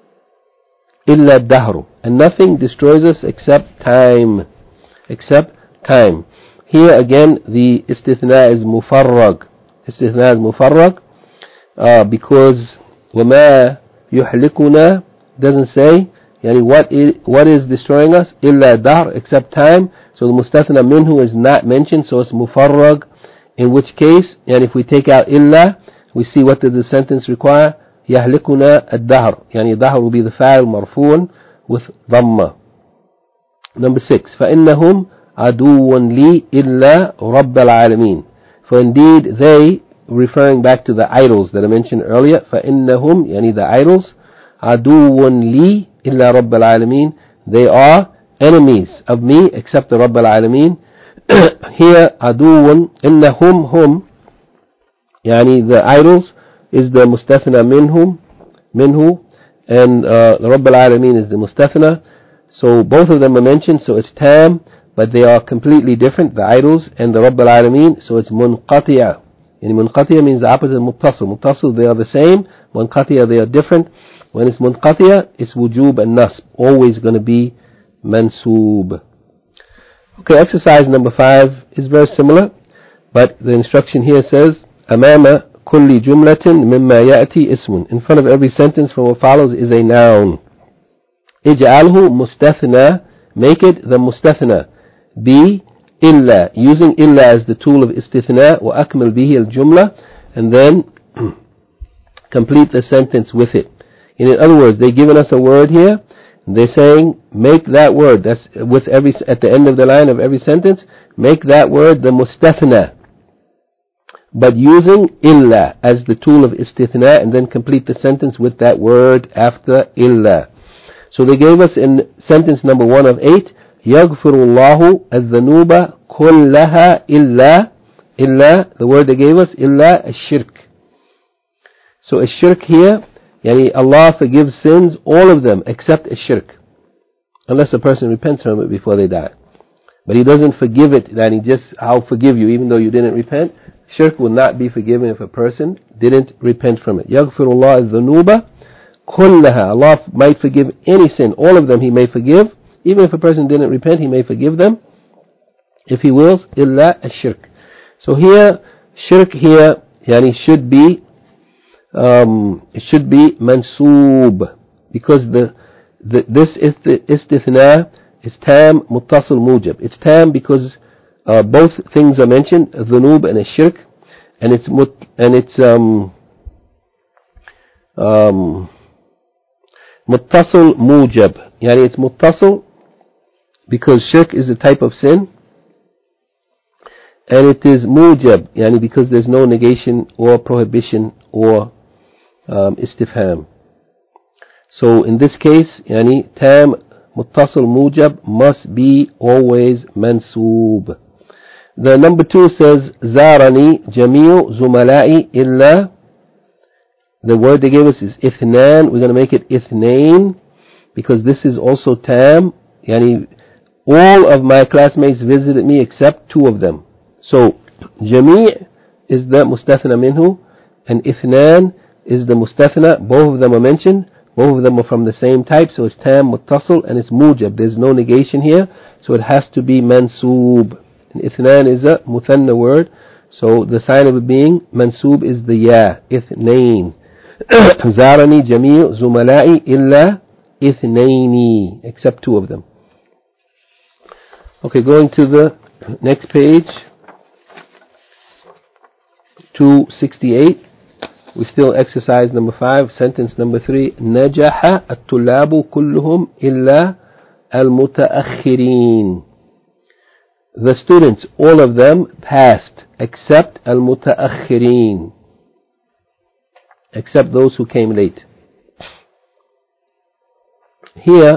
إِلَّا الدَّهْرُ. And nothing destroys us except time. Except time. Here again, the istithna is mufarrag. Istithna is mufarrag because وَمَا يُحْلِكُنَا doesn't say yani what is destroying us إِلَّا الدَّهْرُ, except time. So the mustathna minhu is not mentioned, so it's mufarrag. In which case, and if we take out illa, we see what does the sentence require? يهلكنا الدهر. يعني الدهر will be the fa'il مرفوع with dhamma. Number 6, فإنهم عدو لي إلا رب العالمين. For indeed they, referring back to the idols that I mentioned earlier, فإنهم يعني the idols, عدو لي إلا رب العالمين, they are enemies of me except the Rabb al-Alameen. Here عدو إنهم هم, يعني the idols is the mustathna minhu, and the Rabb al-Alameen is the mustathna. So both of them are mentioned, so it's tam, but they are completely different, the idols and the Rabb al-Alameen, so it's munqati'a. And munqati'a means the opposite of muttasil. Muttasil, they are the same. Munqati'a, they are different. When it's munqati'a, it's wujub and nasb, always going to be mansoob. Okay, exercise number 5 is very similar, but the instruction here says أمام كل جملة مما يأتي اسم. In front of every sentence from what follows is a noun. اجعله مستثنى, make it the mustathna. B, إلا, using إلا as the tool of istithna. وأكمل به الجملة, and then complete the sentence with it. In other words, they've given us a word here. They're saying, make that word, that's with every, at the end of the line of every sentence, make that word the mustathna, but using illa as the tool of istithna, and then complete the sentence with that word after illa. So they gave us in sentence number 1 of 8, يَغْفِرُ اللَّهُ الذَّنُوبَ كُلَّهَا إِلَّا, the word they gave us, إِلَّا الشِّرْك. So الشِّرْك here, yani Allah forgives sins, all of them, except الشِّرْك. unless a person repents from it before they die. But he doesn't forgive it, and he just, I'll forgive you even though you didn't repent. Shirk will not be forgiven if a person didn't repent from it. يَغْفِرُ اللَّهُ الذُّنُوبَ كُلَّهَا. Allah might forgive any sin, all of them He may forgive. Even if a person didn't repent, He may forgive them if He wills. إِلَّا الشِّرْك. So here, shirk here, should be, it should be mansoob, because this istithna is tam muttasil mujab. It's tam because both things are mentioned, dhunub and shirk, and it's muttasil mujab. It's muttasil because shirk is a type of sin, and it is mujab, because there's no negation or prohibition or istifham. So in this case, tam muttasil mujab must be always mansoob. The number 2 says zarani jamiu zumala'i illa. The word they gave us is ithnan. We're going to make it ithnain because this is also tam. All of my classmates visited me except 2 of them. So jami' is the mustathna minhu and ithnan is the mustathna. Both of them are mentioned. Both of them are from the same type, so it's tam muttasil and it's mujab. There's no negation here, so it has to be mansoob. And ithnan is a muthanna word, so the sign of it being mansoob is the ya, ithnain. Zarani jami' zumala'i illa ithnaini, except 2 of them. Okay, going to the next page, 268. We still exercise number 5, sentence number 3. نجح الطلاب كلهم إلا المتأخرين. The students, all of them, passed except المتأخرين, except those who came late. Here,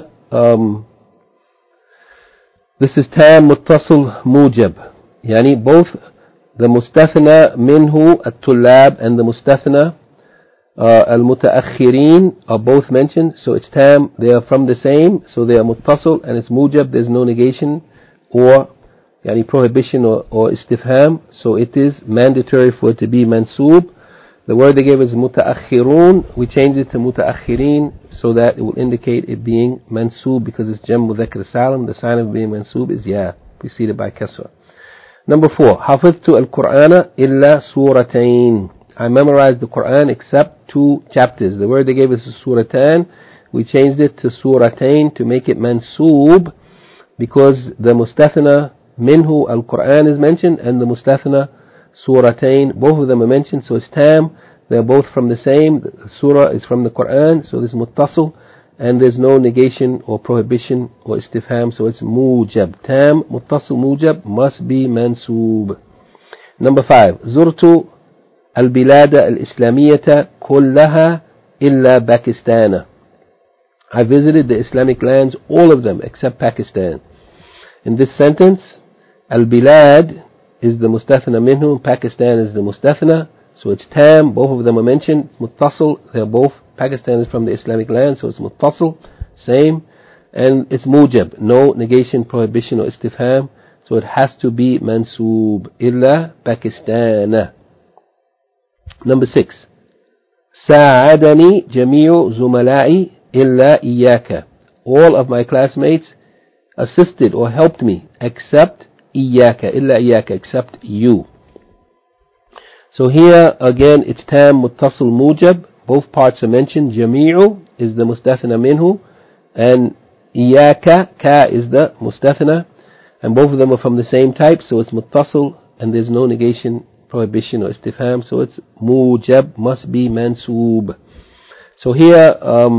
this is tam muttasil mujab. Both the mustathna minhu at-tullab and the mustathna al-mutaakhirin are both mentioned, so it's tam. They are from the same, so they are muttasil, and it's mujab. There's no negation or prohibition or istifham, so it is mandatory for it to be mansoob. The word they gave is mutaakhirun. We changed it to mutaakhirin so that it will indicate it being mansoob because it's jam mudhakkar salim. The sign of being mansoob is ya, preceded by kasra. Number 4, حفظت القرآن إلا سورتين. I memorized the Quran except 2 chapters. The word they gave us is suratan. We changed it to suratain to make it mansoob because the mustathna minhu al-Quran is mentioned and the mustathna suratain, both of them are mentioned, so it's tam. They're both from the same. The surah is from the Quran, so this is muttasil, and there's no negation or prohibition or istifham, so it's mujab. Tam muttasil mujab must be mansoob. Number 5, زرت البلاد الإسلامية كلها إلا باكستان. I visited the Islamic lands, all of them except Pakistan. In this sentence, al-bilad is the mustathna minhu, Pakistan is the mustathna, so it's tam. Both of them are mentioned. It's muttasil. They're both, Pakistan is from the Islamic land, so it's muttasil, same, and it's mujab, no negation, prohibition or istifham, so it has to be mansoob. Illa Pakistan. Number 6, ساعدني جميع زملائي إلا إياك. All of my classmates assisted or helped me except إياك, إلا إياك, except you. So here again it's tam muttasil mujab. Both parts are mentioned. Jami'u is the mustathna minhu and إياك, ka is the mustathna, and both of them are from the same type, so it's muttasil and there's no negation, prohibition or istifham, so it's mujab, must be mansoob. So here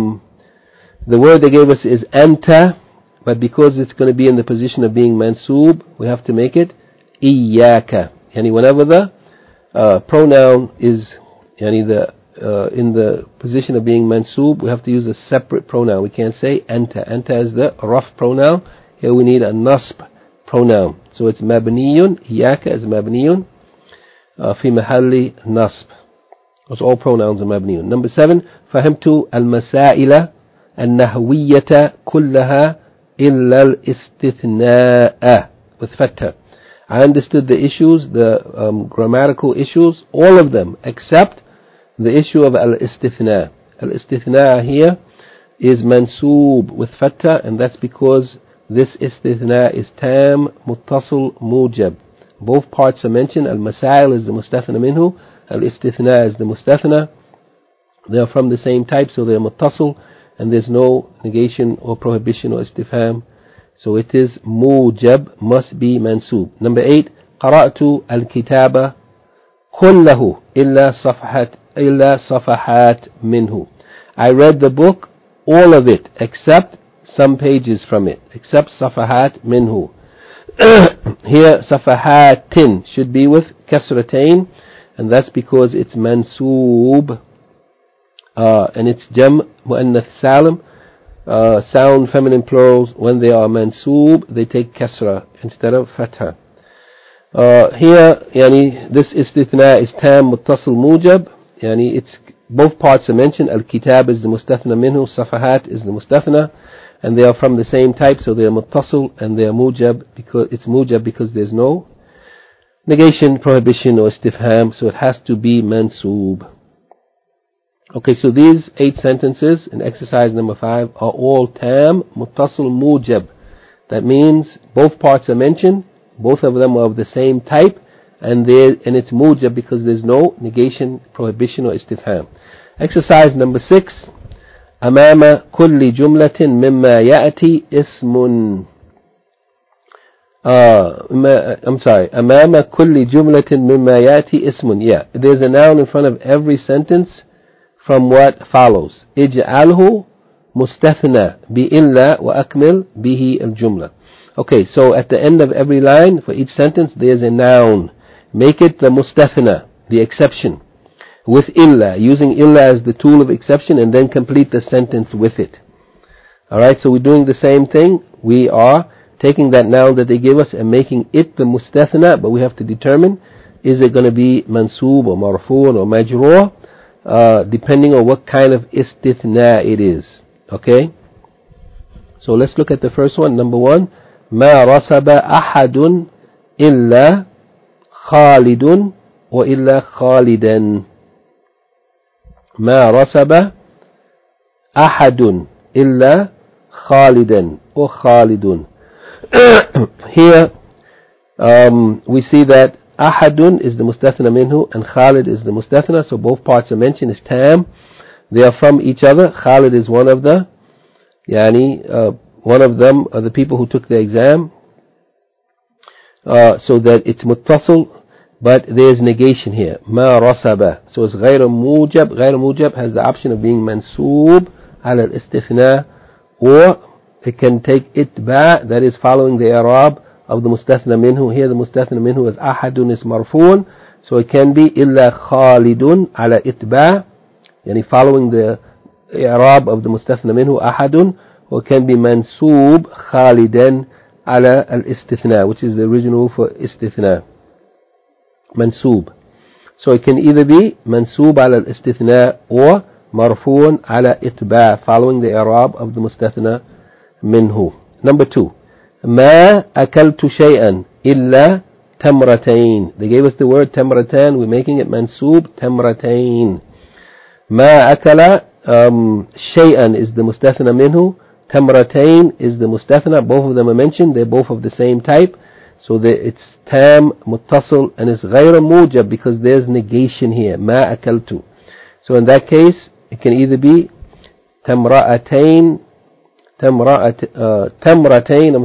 the word they gave us is anta, but because it's going to be in the position of being mansoob, we have to make it iyaka. Whenever the pronoun is in the position of being mansoob, we have to use a separate pronoun. We can't say anta. Anta is the rough pronoun. Here we need a nasb pronoun. So it's mabniyun, iyaka is mabniyun fi mahalli nasb. Because all pronouns are mabniyun. Number 7, فهمت المسائل النحوية كلها إلا الاستثناء with fatha. I understood the issues, the grammatical issues, all of them, except the issue of al-istithna. Al-istithna here is mansoob with fatha, and that's because this istithna is tam, muttasil, mujab. Both parts are mentioned. Al-masail is the mustathna minhu, al-istithna is the mustathna. They are from the same type, so they are muttasil, and there's no negation or prohibition or istifham. So it is mujab, must be mansoob. Number 8, قرأت الكتاب كله إلا صفحات منه. I read the book, all of it, except some pages from it, except صفحات منه. Here صفحات should be with kasratain, and that's because it's mansoob, and it's jam muannath salim. Sound feminine plurals, when they are mansoob, they take kasra instead of fatha. Here, yani, this istithna is tam muttasil mujab, yani it's both parts are mentioned. Al-kitab is the mustathna minhu, safahat is the mustathna, and they are from the same type, so they are muttasil and they are mujab because it's mujab because there's no negation, prohibition or istifham, so it has to be mansoob. Okay, so these 8 sentences in exercise number 5 are all tam muttasil mujab. That means both parts are mentioned, both of them are of the same type, and it's mujab because there's no negation, prohibition or istifham. Exercise number 6. أمام كل جملة مما يأتي اسم. I'm sorry. أمام كل جملة مما يأتي اسم. Yeah, there's a noun in front of every sentence from what follows. اجعله مستثنى بإلا وأكمل به الجملة. Okay, so at the end of every line for each sentence there's a noun. Make it the mustathna, the exception, with illa, using illa as the tool of exception, and then complete the sentence with it. Alright, so we're doing the same thing. We are taking that noun that they give us and making it the mustathna, but we have to determine, is it going to be mansoob or marfoon or majroor, depending on what kind of istithna it is. Okay? So let's look at the first one. Number 1, ما رسب أحد إلا خالد وإلا خالدا. ما رسب أحد إلا خالدا or خالد. Here we see that أحد is the mustathna minhu and Khalid is the mustathna, so both parts are mentioned as tam. They are from each other. Khalid is one of the one of them are the people who took the exam, so that it's muttasil, but there's negation here. ما رسب, so it's غير موجب. غير موجب has the option of being mansoob على الاستثناء, or it can take itba, that is following the i'rab of the mustathna minhu. Here the mustathna minhu is ahadun, is marfoon, so it can be illa khalidun ala itba, yani following the i'rab of the mustathna minhu ahadun, or it can be mansoob khalidan ala al-istithna, which is the original for istithna, mansoob. So it can either be mansoob ala al-istithna or marfoon ala itba, following the i'rab of the mustathna minhu. Number 2, ما أكلت شيئا إلا تمرتين. They gave us the word tamratan, we're making it mansoob tamratain. ما أكل شيئا is the mustathna minhu, tamratain is the mustathna. Both of them are mentioned, they're both of the same type, so it's tam muttasil and it's غير موجب because there's negation here. ما أكلت, so in that case it can either be tamra'atain, تمرتين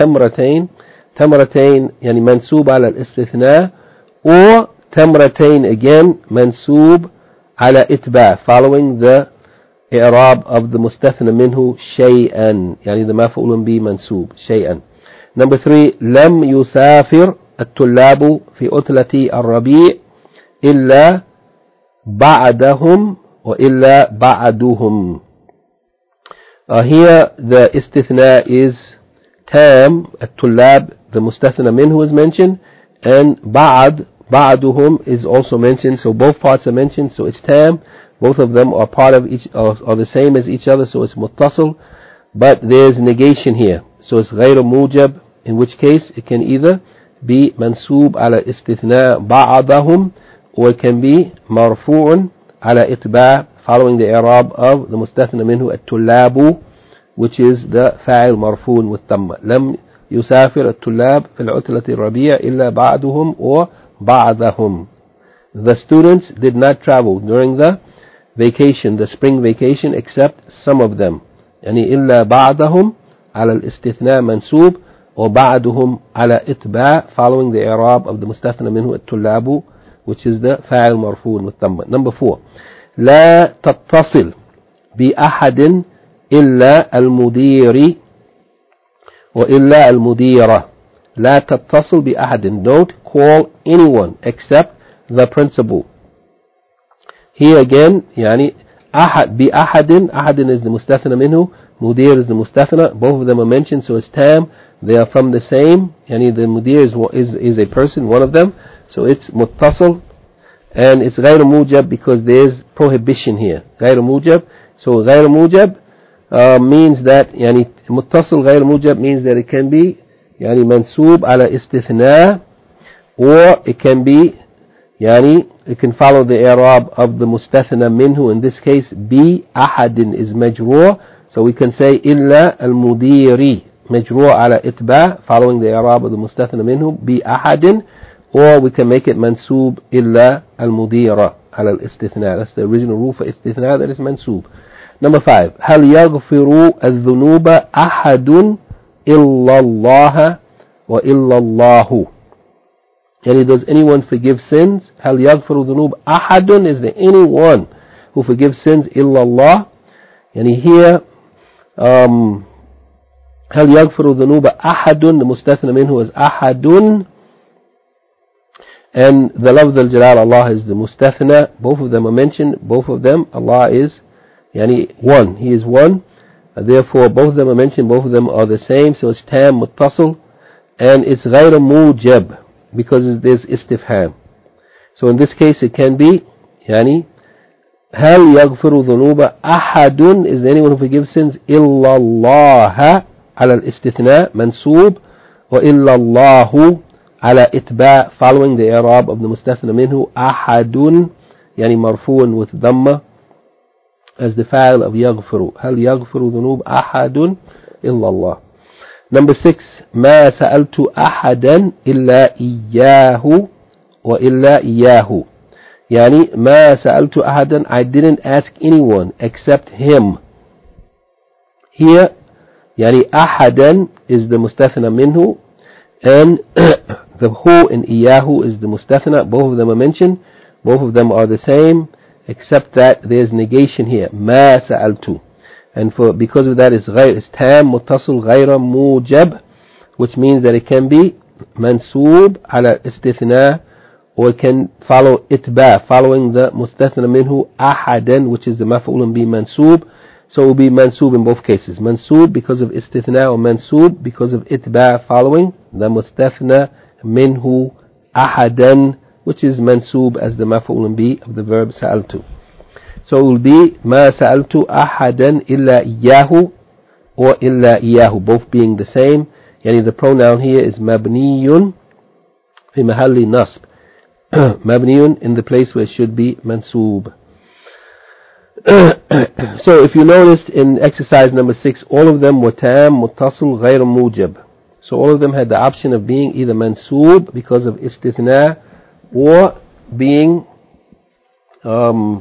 يعني منسوب على الاستثناء, or تمرتين again منسوب على إتباع, following the إعراب of the مستثنى منه شيئا, يعني the مفعول به منسوب شيئا. Number 3, لم يسافر الطلاب في عطلة الربيع إلا بعدهم وإلا بعدهم. Here the istithna is tam, at-tullab, the mustathna minhu is mentioned, and ba'duhum is also mentioned, so both parts are mentioned, so it's tam. Both of them are part of each, are the same as each other, so it's muttasil, but there's negation here. so it's غير موجب, in which case it can either be منصوب على استثناء بعضهم, or it can be مرفوع على إتباع, following the إعراب of the مستثنى منه الطلاب, which is the فاعل مرفوع والضمة. لم يسافر الطلاب في العطلة الربيع إلا بعضهم or بعضهم. The students did not travel during the vacation, the spring vacation, except some of them. يعني إلا بعضهم على الاستثناء منصوب, or بعضهم على إتباع, following the إعراب of the مستثنى منه الطلاب, which is the فاعل مرفوع والضمة. Number 4, لا تتصل بأحد إلا المدير وإلا المديرة. لا تتصل بأحد, don't call anyone except the principal. Here again يعني أحد بأحد, أحد is the مستثنى منه, مدير is the مستثنى, both of them are mentioned, so it's tam, they are from the same, يعني the مدير is a person, one of them, so it's متصل, and it's غير موجب because there's prohibition here. غير موجب, so غير موجب means that يعني متصل غير موجب means that it can be يعني منصوب على استثناء, or it can be يعني it can follow the إعراب of the مستثنى منه. In this case بأحد is مجرور, so we can say إلا المدير مجرور على إتباع, following the إعراب of the مستثنى منه بأحد, or we can make it منصوب إلا المديرة على الاستثناء. That's the original rule for استثناء, that is منصوب. Number 5, هل يغفر الذنوب أحد إلا الله وإلا الله. Yani does anyone forgive sins? هل يغفر الذنوب أحد, is there anyone who forgives sins إلا الله. Yani here هل يغفر الذنوب أحد, the مستثنى منه is أحد, and the lafz al-jalal Allah is the mustathna. Both of them are mentioned, both of them Allah is yani one, He is one, therefore both of them are mentioned, both of them are the same, so it's tam muttasil, and it's غير موجب because there's istifham. So in this case it can be يعني هل يغفر ذنوب أحد, is there anyone who forgives sins إلا الله على الاستثناء منصوب, وإلا الله على إتباع, following the إعراب of the مستثنى منه أحد يعني مرفوع with ضمة as the فاعل of يغفر. هل يغفر ذنوب أحد إلا الله. Number 6, ما سألت أحدا إلا إياه وإلا إياه. يعني ما سألت أحدا, I didn't ask anyone except him. Here يعني أحدا is the مستثنى منه, and the who in إياه is the مستثنى. Both of them are mentioned, both of them are the same, except that there's negation here. ما سألت, and because of that it's tam متصل غير موجب, which means that it can be منصوب على استثناء, or it can follow إتباع, following the مستثنى منه أحدا, which is the مفعول به منصوب. So it will be mansub in both cases. Mansub because of istithna, or mansub because of itba, following the mustathna minhu ahadan, which is mansub as the maf'ul bi of the verb sa'altu. So it will be ma sa'altu ahadan illa iyahu or illa iyahu, both being the same. Yani the pronoun here is mabniyun fi mahalli nasb. Mabniyun in the place where it should be mansub. So if you noticed in exercise number 6, all of them were tam, muttasil, ghayr mujab. So all of them had the option of being either mansoob because of istithna, or being or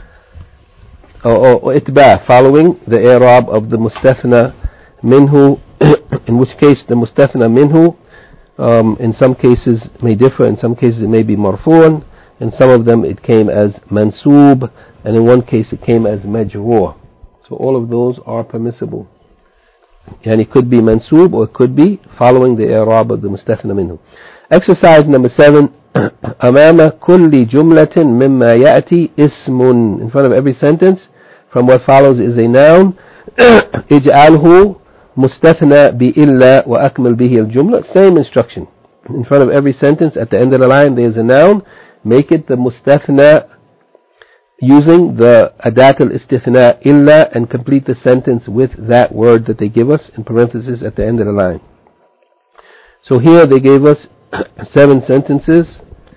itba, following the i'rab of the mustathna minhu, in which case the mustathna minhu in some cases may differ, in some cases it may be marfu'an, in some of them it came as mansoob, and in one case it came as majroor. So all of those are permissible. And it could be mansoob or it could be following the i'rab of the mustathna minhu. Exercise number 7. أمام كل جملة مما يأتي اسم. In front of every sentence from what follows is a noun. اجعله مستثنى بإلا وأكمل به الجملة. Same instruction. In front of every sentence at the end of the line there is a noun. Make it the mustathna using the adat al-istithna illa and complete the sentence with that word that they give us in parentheses at the end of the line. So here they gave us 7 sentences,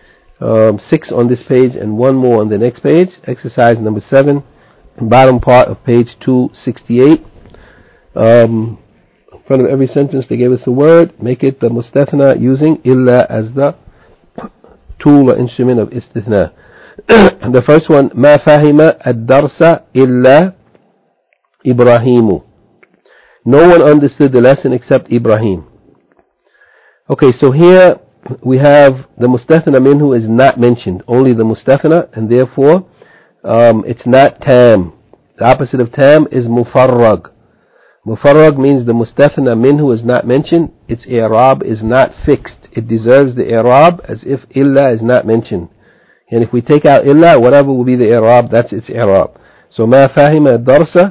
6 on this page and 1 more on the next page. Exercise number 7, bottom part of page 268. In front of every sentence they gave us a word. Make it the mustathna using illa as the tool or instrument of istithna. The first one, ما فهم الدرس إلا إبراهيم. No one understood the lesson except Ibrahim. Okay, so here we have the mustathna minhu is not mentioned, only the mustathna, and therefore it's not tam. The opposite of tam is mufarrag. Mufarrag means the mustathna minhu is not mentioned, its i'rab is not fixed. It deserves the i'rab as if illa is not mentioned. And if we take out illa, whatever will be the i'rab, that's its i'rab. So ما فهم الدرس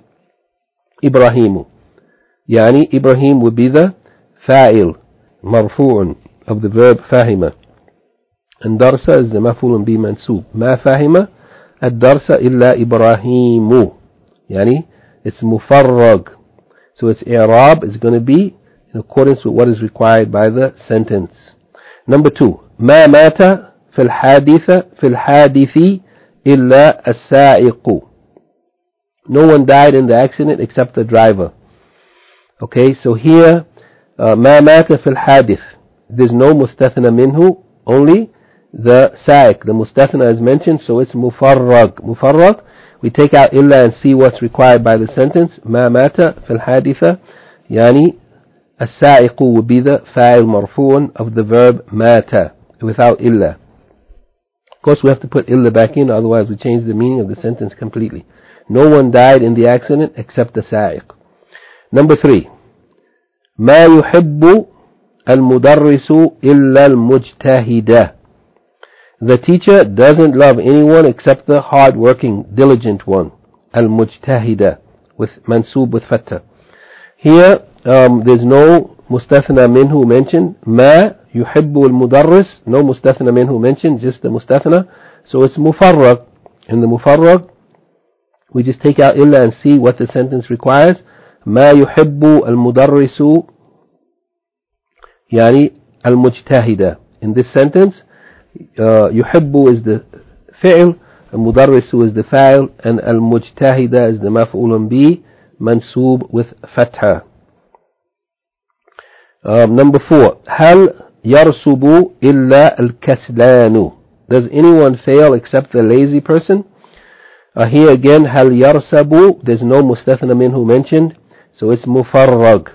إبراهيم. يعني Ibrahim would be the fa'il, marfu'un of the verb فهم. And darsa is the maf'ulun bi mansub. ما فهم الدرس إلا إبراهيم. يعني it's mufarrag. So its i'rab is going to be in accordance with what is required by the sentence. Number 2, ما مات في الحادث إلا السائق. No one died in the accident except the driver. Okay, so here ما مات في الحادث, there's no mustathna minhu, only the sa'iq. The mustathna is mentioned, so it's mufarrag. Mufarrag, we take out illa and see what's required by the sentence. ما مات في الحادثة, يعني السائق would be the fa'il marfu'un of the verb mata without illa. Of course we have to put illa back in, otherwise we change the meaning of the sentence completely. No one died in the accident except the sa'iq. Number 3, ما يحب المدرس إلا المجتهد. The teacher doesn't love anyone except the hard-working, diligent one. Al-mujtahida, with mansub with fatha. Here there's no mustathna minhu mentioned. ما يحب المدرس, no mustathna minhu mentioned, just the mustathna. So it's mufarrag. In the mufarrag, we just take out illa and see what the sentence requires. ما يحب المدرس يعني المجتهد. In this sentence, يحب is the fi'l, المدرس is the fa'il, and المجتهد is the maf'ulun bi mansub with fatha. Number 4, هل يرسب إلا الكسلان. Does anyone fail except the lazy person? Here again, هل يرسب, there's no mustathna minhu mentioned, so it's mufarrag.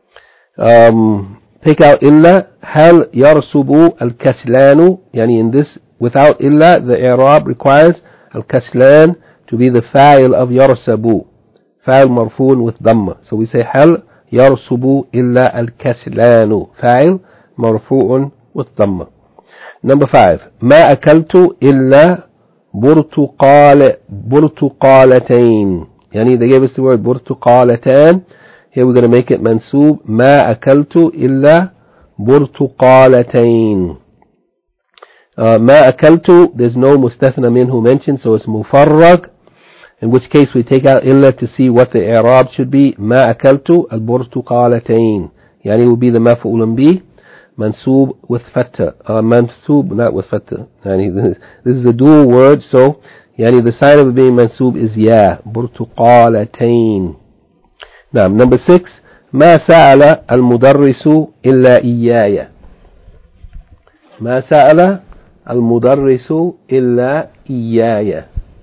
Take out illa. هل يرسب الكسلان, يعني in this without illa, the i'rab requires al-kaslan to be the fa'il of yarsabu, fa'il marfu'un with dhamma. So we say هل يرسب إلا الكسلان, fa'il marfu'un with dhamma. Number 5, ما أكلت إلا برتقالتين. يعني they gave us the word برتقالتان. Here we're going to make it mansub. ما أكلت إلا برتقالتين. ما أكلت, there's no mustathna minhu mentioned, so it's mufarrag. In which case we take out illa to see what the i'rab should be. ما أكلت البرتقالتين. يعني it will be the maf'ulun bi mansub with fatha. Mansub, not with fatha. يعني this is a dual word, so يعني the sign of it being mansub is ya. برتقالتين. Now, number 6, ما سأل المدرس إلا إياي. ما سأل المدرس إلا إياي.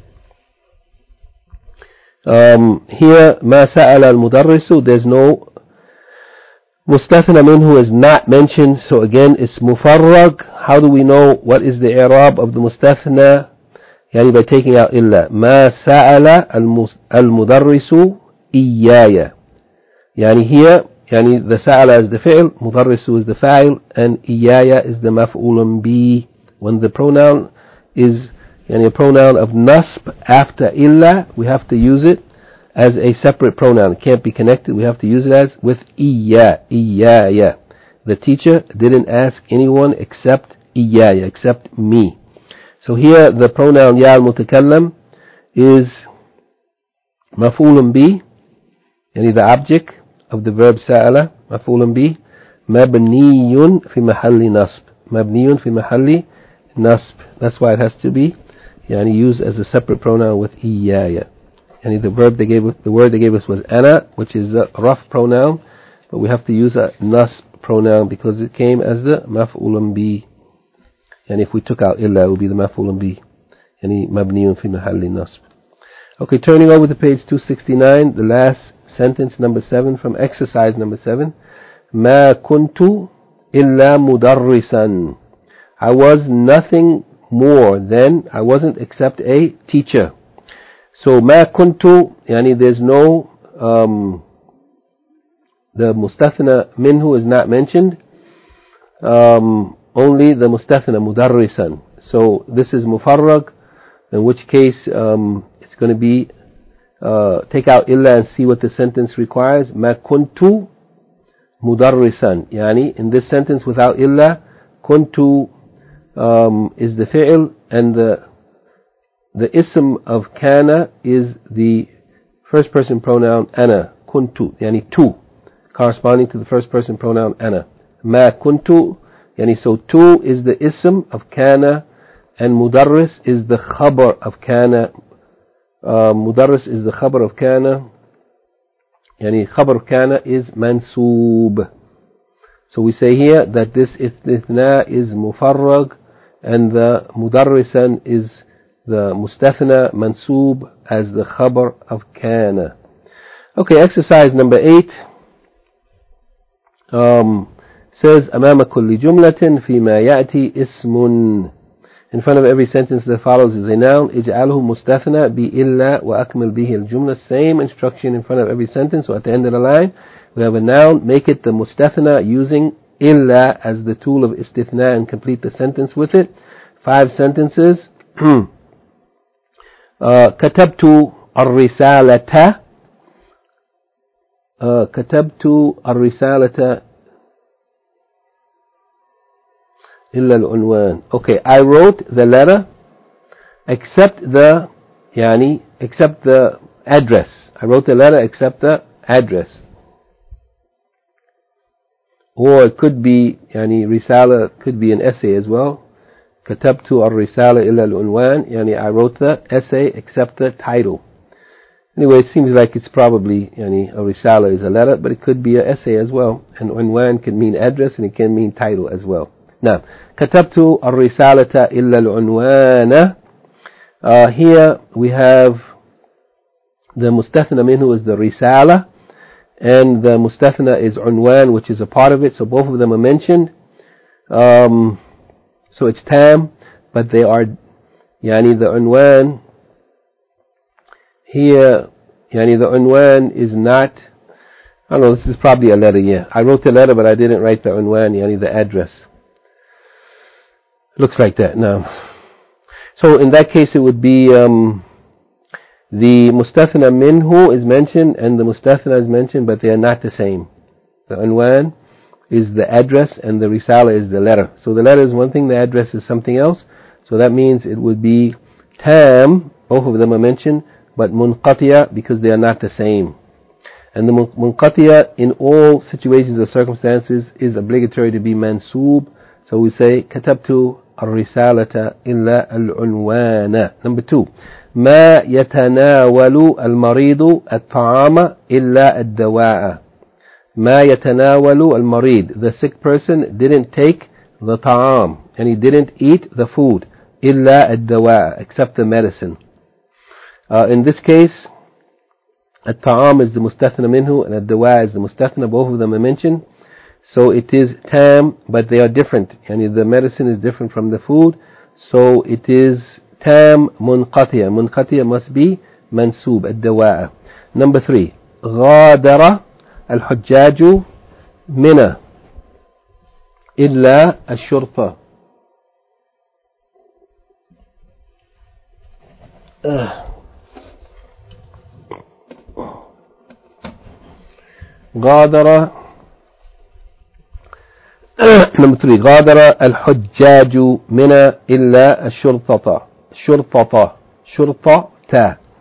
Here, ما سأل المدرس, there's no mustathna minhu is not mentioned, so again it's mufarrag. How do we know what is the i'rab of the mustathna? يعني by taking out إلا. ما سأل المدرس إياي. يعني here, يعني the sa'ala is the fi'l, mudarrisu is the fa'il, and iyaya is the maf'ulun bi. When the pronoun is يعني a pronoun of nasb after illa, we have to use it as a separate pronoun. It can't be connected. We have to use it as with iyaya. The teacher didn't ask anyone except iyaya, except me. So here the pronoun ya al-mutakallam is مفعول به, يعني the object of the verb سأل, مفعول به, مبني في محل نصب, مبني في محل نصب. That's why it has to be يعني used as a separate pronoun with إياي. يعني the word they gave us was أنا, which is a rough pronoun, but we have to use a nasb pronoun because it came as the مفعول به. يعني if we took out إلا, it would be the مفعول به, يعني مبني في محل نصب. Okay, turning over to page 269, the last sentence, number 7, from exercise number 7. ما كنت إلا مدرسا. I was nothing more than, I wasn't except a teacher. So ما كنت, يعني there's no, the مستثنى منه is not mentioned, only the مستثنى مدرسا. So this is مفرغ, in which case it's going to be take out إلا and see what the sentence requires. ما كنت مدرسا, يعني in this sentence without إلا, كنت is the fi'l, and the ism of kana is the first person pronoun أنا, كنت, يعني to, corresponding to the first person pronoun أنا. ما كنت, يعني so to is the ism of kana, and mudarris is the khabar of kana. Mudarris is the khabar of kana, yani khabar of kana is mansoob. So we say here that this istithna is mufarrag, and the mudarrisan is the mustathna mansoob as the khabar of kana. Okay, exercise number 8 says أمام كل جملة فيما يأتي اسم. In front of every sentence that follows is a noun. اجعله مستثنى بإلا وأكمل به الجملة. Same instruction in front of every sentence. So at the end of the line, we have a noun. Make it the mustathna using إلا as the tool of istithna and complete the sentence with it. 5 sentences. كتبت الرسالة. كتبت الرسالة إلا العنوان. Okay, I wrote the letter except the address. I wrote the letter except the address. Or it could be رسالة, could be an essay as well. كتبت الرسالة إلا العنوان, I wrote the essay except the title. Anyway, it seems like it's probably a risala is a letter, but it could be an essay as well. And unwan can mean address, and it can mean title as well. Now, كتبت الرسالة إلا العنوان. Here we have the mustathna minhu is the risala, and the mustathna is unwan, which is a part of it. So both of them are mentioned. So it's tam, but they are the unwan. Here, the unwan is not, I don't know, this is probably a letter, yeah. I wrote the letter, but I didn't write the unwan, the address. Looks like that now. So in that case, it would be the mustathna minhu is mentioned, and the mustathna is mentioned, but they are not the same. The unwan is the address, and the risala is the letter. So the letter is one thing, the address is something else. So that means it would be tam, both of them are mentioned, but munqatiya because they are not the same. And the munqatiya in all situations or circumstances is obligatory to be mansoob. So we say كتبت الرسالة إلا العنوان. Number 2, ما يتناول المريض الطعام إلا الدواء. ما يتناول المريض, the sick person didn't take the ta'am, and he didn't eat the food, إلا الدواء, except the medicine. In this case, الطعام is the mustathna minhu, and الدواء is the mustathna. Both of them are mentioned. So it is tam, but they are different. The medicine is different from the food. So it is tam munqatiya. Munqatiya must be mansoob, الدواء. Number 3, غادر الحجاج منى إلا الشرطة. غادر Number 3, غادر الحجاج منى إلا الشرطة. شرطة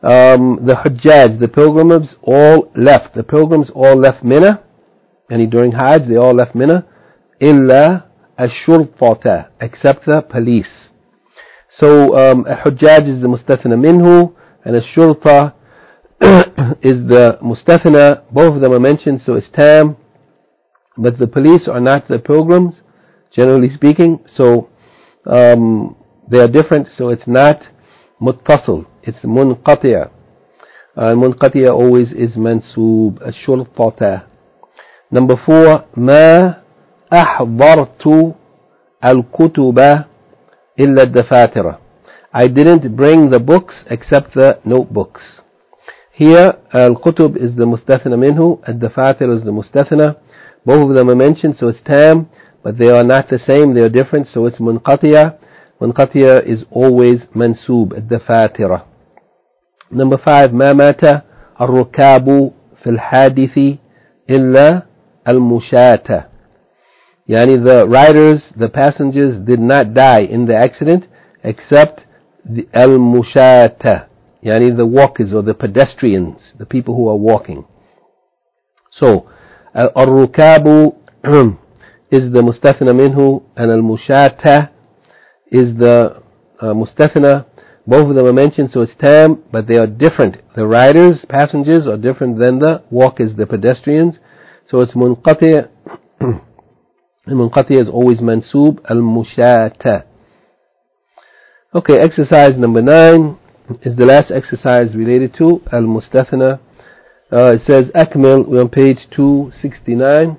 The Hujjaj, the pilgrims, all left. The pilgrims all left Mina, and during Hajj they all left Mina, illa ash-shurtata, except the police. So Hujjaj is the mustathna minhu, and ash-shurta is the mustathna. Both of them are mentioned, so it's tam, but the police are not the pilgrims, generally speaking, so they are different, so it's not muttasil, it's munqati'a. Munqati'a always is mansoob, ash-shurtata. Number 4, ما أحضرت الكتب إلا الدفاتر. I didn't bring the books except the notebooks. Here, al-kutub is the mustathna minhu, al-dafatir is the mustathna. Both of them are mentioned, so it's tam, but they are not the same, they are different, so it's munqatiya. Munqatiya is always mansoob, al-dafatira. Number 5, ما مات الركاب في الحادث إلا المشاة. Yani the riders, the passengers did not die in the accident except the al-mushata, yani the walkers or the pedestrians, the people who are walking. So al-rukabu is the mustathna minhu, and al-mushata is the mustathna. Both of them are mentioned, so it's tam, but they are different. The riders, passengers, are different than the walkers, the pedestrians. So it's munqati'. Al-munqati' is always mansoob, al-mushata. Okay, exercise number 9 is the last exercise related to al-mustathna. It says akmil, we're on page 269.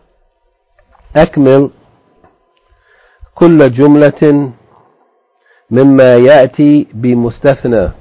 Akmil kulla jumlatin mimma ya'ti bi mustathna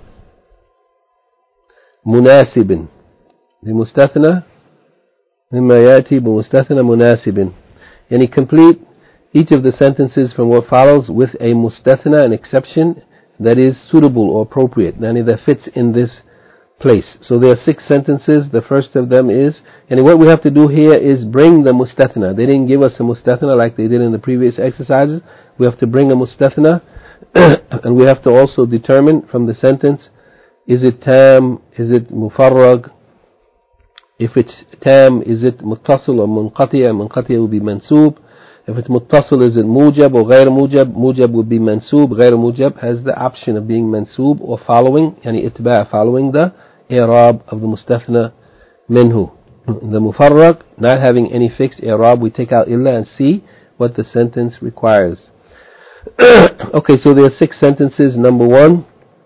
munasibin. بمستثنى مما يأتي بمستثنى مناسب. Yani complete each of the sentences from what follows with a mustathna, an exception that is suitable or appropriate, yani that fits in this place. So there are 6 sentences. The first of them is, and what we have to do here is bring the mustathna. They didn't give us a mustathna like they did in the previous exercises. We have to bring a mustathna and we have to also determine from the sentence, is it tam, is it mufarrag? If it's tam, is it muttasil or munqati'? Munqati' will be mansoob. If it's muttasil, is it mujab or ghayr mujab? Mujab will be mansoob. Ghayr mujab has the option of being mansoob or following, yani itba', following the i'rab of the mustathna minhu. The mufarrag, not having any fixed i'rab, we take out illa and see what the sentence requires. Okay, so there are 6 sentences. Number 1,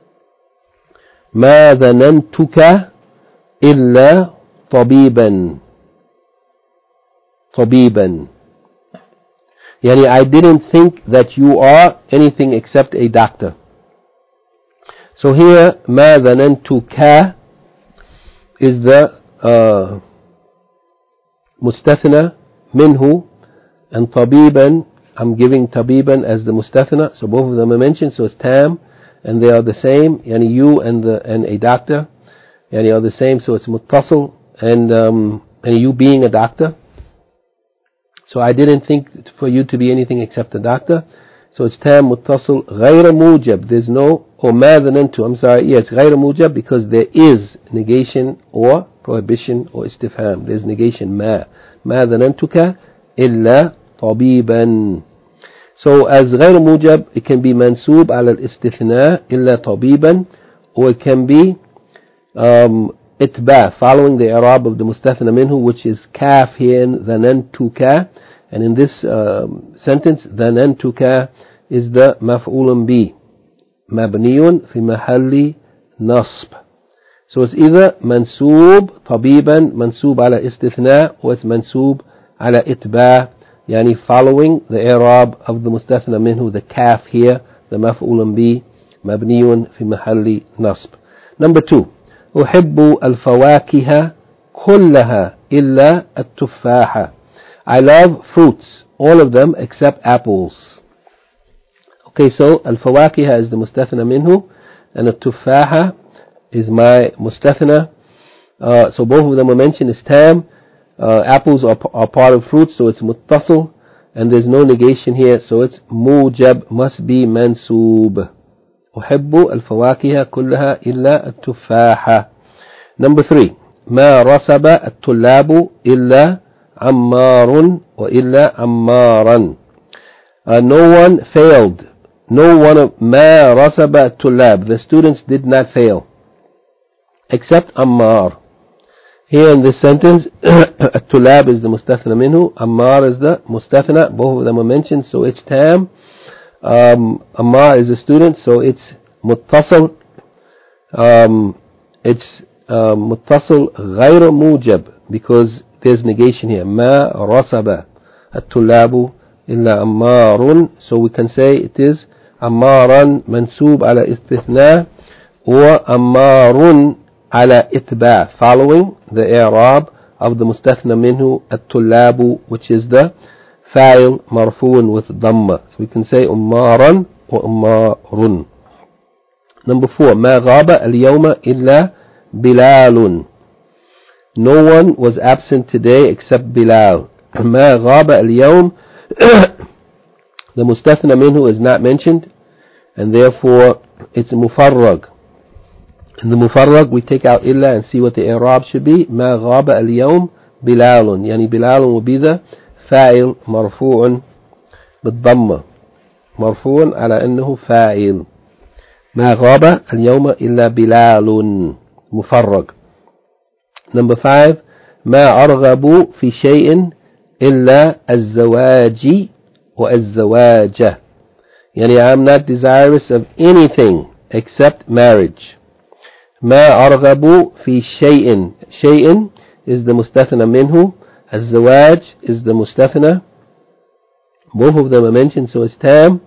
ما ظننتك إلا طبيبا. طبيبا, yani I didn't think that you are anything except a doctor. So here ما ظننتك is the mustathna minhu, and طبيبا, I'm giving tabiban as the mustathna, so both of them are mentioned, so it's tam, and they are the same, yani you and a doctor, yani are the same, so it's muttasil, and you being a doctor. So I didn't think for you to be anything except a doctor, so it's tam muttasil, ghayra mujab, there's no, or ma dhanantu, I'm sorry, yeah, it's ghayra mujab because there is negation or prohibition or istifham, there's negation, ma dhanantuka illa طبيبا. So as غير موجب, it can be منسوب على الاستثناء إلا طبيبا, or it can be إتباع, following the إعراب of the مستثنى منه, which is كاف here in ظننتك, and in this sentence ظننتك is the مفعول به مبني في محل نصب. So it's either منسوب طبيبا منسوب على استثناء, or it's منسوب على إتباع, يعني following the i'rab of the mustathna minhu, the kaf here, the maf'ulun bi, mabniyun fi mahalli nasb. Number 2, أحب الفواكه كلها إلا التفاحة. I love fruits, all of them except apples. Okay, so الفواكه is the mustathna minhu, and التفاحة is my mustathna. So both of them are mentioned as tam. Apples are part of fruits, so it's muttasil, and there's no negation here, so it's mujab, must be mansoob. أحب الفواكه كلها إلا التفاحة. Number 3. ما رسب الطلاب إلا عمار وإلا عمارا. No one failed. No one of ما رسب الطلاب. The students did not fail except Ammar. Here in this sentence, الطلاب is the مستثنى منه, Ammar is the مستثنى. Both of them are mentioned, so it's tam. Ammar is a student, so it's متصل. It's متصل غير موجب because there's negation here. ما رسب الطلاب إلا عمار. So we can say it is عمارا منسوب على استثناء وعمار على إتباع, following the إعراب of the مستثنى منه الطلاب, which is the فاعل مرفوع with ضمة. So we can say عمارا وعمار. Number 4. ما غاب اليوم إلا بلال. No one was absent today except Bilal. ما غاب اليوم, the مستثنى منه is not mentioned, and therefore it's مفرغ. In the مفرغ we take out إلا and see what the إعراب should be. ما غاب اليوم بلال, يعني بلال will be the فاعل مرفوع بالضمة, مرفوع على أنه فاعل. ما غاب اليوم إلا بلال مفرغ. Number 5. ما أرغب في شيء إلا الزواج والزواجة. يعني I'm not desirous of anything except marriage. ما أرغب في شيء. شيء is the مستثنى منه. الزواج is the مستثنى. Both of them are mentioned, so it's tam.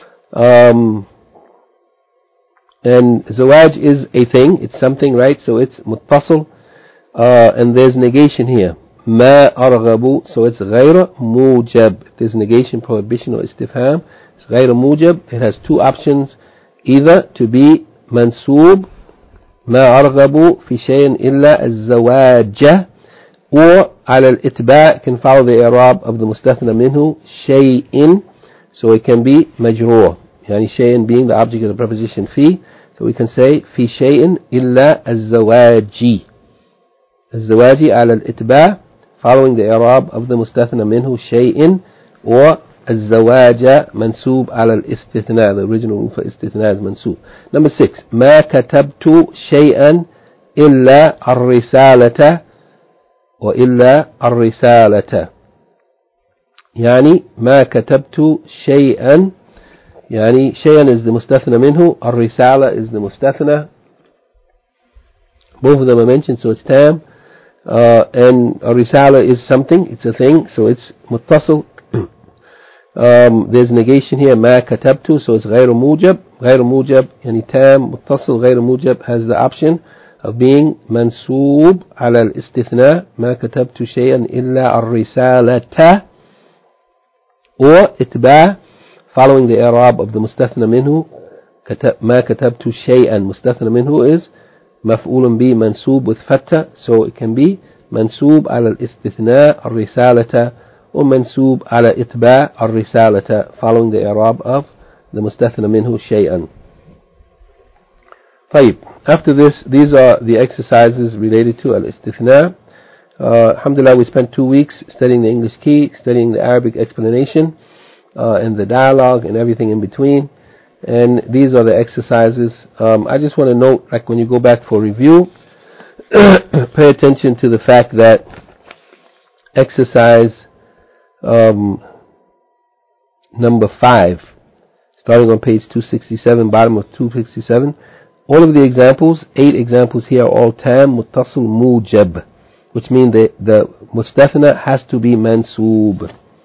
And zawaj is a thing, it's something, right? So it's متصل, and there's negation here. ما أرغب, so it's غير موجب. There's negation, prohibition or istifham. It's غير موجب. It has two options, either to be منسوب ما أرغب في شيء إلا الزواج, or على الإتباع can follow the إعراب of the مستثنى منه شيء, so it can be مجرور. يعني شيء being the object of the preposition في, so we can say في شيء إلا الزواج. الزواج على الإتباع, following the إعراب of the مستثنى منه شيء, or الزواج منسوب على الاستثناء. The original root for استثناء is منسوب. Number 6. ما كتبت شيئا إلا الرسالة وإلا الرسالة. يعني ما كتبت شيئا, يعني شيئا is the مستثنى منه, الرسالة is the مستثنى. Both of them are mentioned, so it's tam. And الرسالة is something, it's a thing, so it's متصل. There's negation here, ما كتبت, so it's غير موجب. غير موجب يعني tam متصل. غير موجب has the option of being منسوب على الاستثناء. ما كتبت شيئا إلا الرسالة, or إتباع following the إعراب of the مستثنى منه. ما كتبت شيئا, مستثنى منه is مفعول به منسوب with فتة, so it can be منسوب على الاستثناء الرسالة, ومنسوب على إتباع الرسالة following the إعراب of the مستثنى منه شيئا. طيب, after this, these are the exercises related to al-istithna. Alhamdulillah, we spent 2 weeks studying the English key, studying the Arabic explanation, and the dialogue and everything in between. And these are the exercises. I just want to note, like when you go back for review, pay attention to the fact that exercise number 5, starting on page 267, bottom of 267, all of the examples, 8 examples here, are all tam muttasil mujab, which means the mustathna has to be mansoob.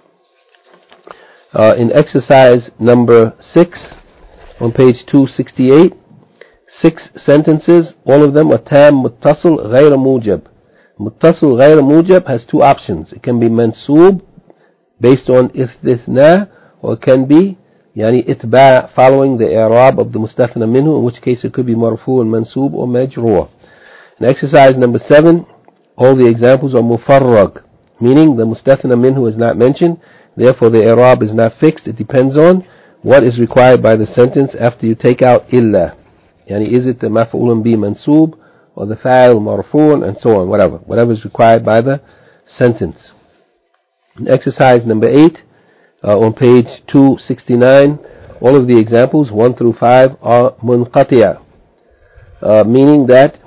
In exercise number 6, on page 268, 6 sentences, all of them are tam muttasil ghayr mujab. Muttasil ghayr mujab has 2 options. It can be mansoob based on istithna, or it can be يعني إتباع following the إعراب of the مستثنى منه, in which case it could be مرفوع منسوب or مجرور. In exercise number 7, all the examples are مفرغ, meaning the مستثنى منه is not mentioned, therefore the إعراب is not fixed. It depends on what is required by the sentence after you take out illa. Yani is it the maf'ulun bi mansub or the fa'il marfu'un and so on, whatever is required by the sentence. In exercise number 8 on page 269, all of the examples 1 through 5 are munqati'a, meaning that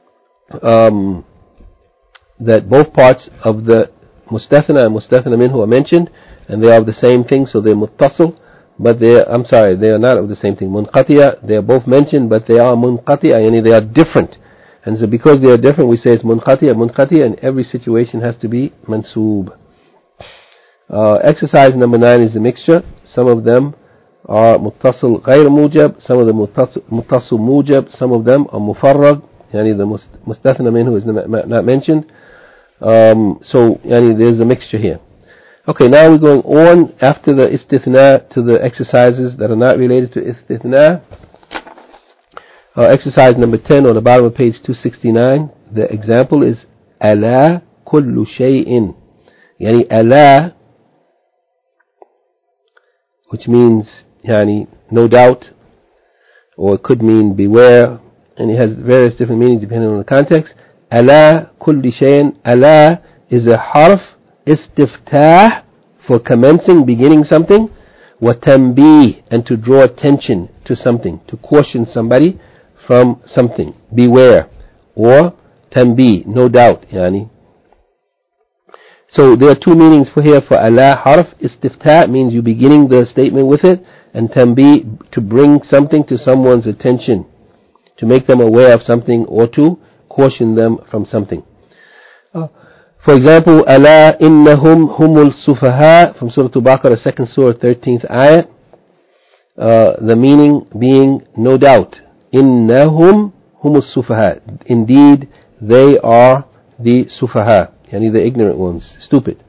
that both parts of the mustathna and mustathna minhu are mentioned, and they are of the same thing, so they're muttasil, but they are not of the same thing. Munqati'a, they are both mentioned, but they are munqati'a, yani they are different. And so because they are different, we say it's munqati'a, and every situation has to be mansoob. Exercise number 9 is a mixture. Some of them are muttasil ghayr mujab, some of them muttasil mujab, some of them are mufarrag, yani the mustathna minhu is not mentioned. So yani there's a mixture here. Okay, now we're going on after the istithna to the exercises that are not related to istithna. Exercise number 10 on the bottom of page 269. The example is ala kullu shay'in. Yani ala, which means yani no doubt, or it could mean beware, and it has various different meanings depending on the context. Ala kulli shay'in. Ala is a harf istiftah for commencing, beginning something, wa tanbih, and to draw attention to something, to caution somebody from something, beware, or tanbih, no doubt, yani. So there are two meanings for here for ala. Harf istiftah means you beginning the statement with it, and tanbih, to bring something to someone's attention, to make them aware of something or to caution them from something. For example, ala innahum humul sufaha from Surah Al-Baqarah, 2nd Surah, 13th ayat. The meaning being no doubt. Innahum humul sufaha. Indeed, they are the sufaha, yani the ignorant ones, stupid.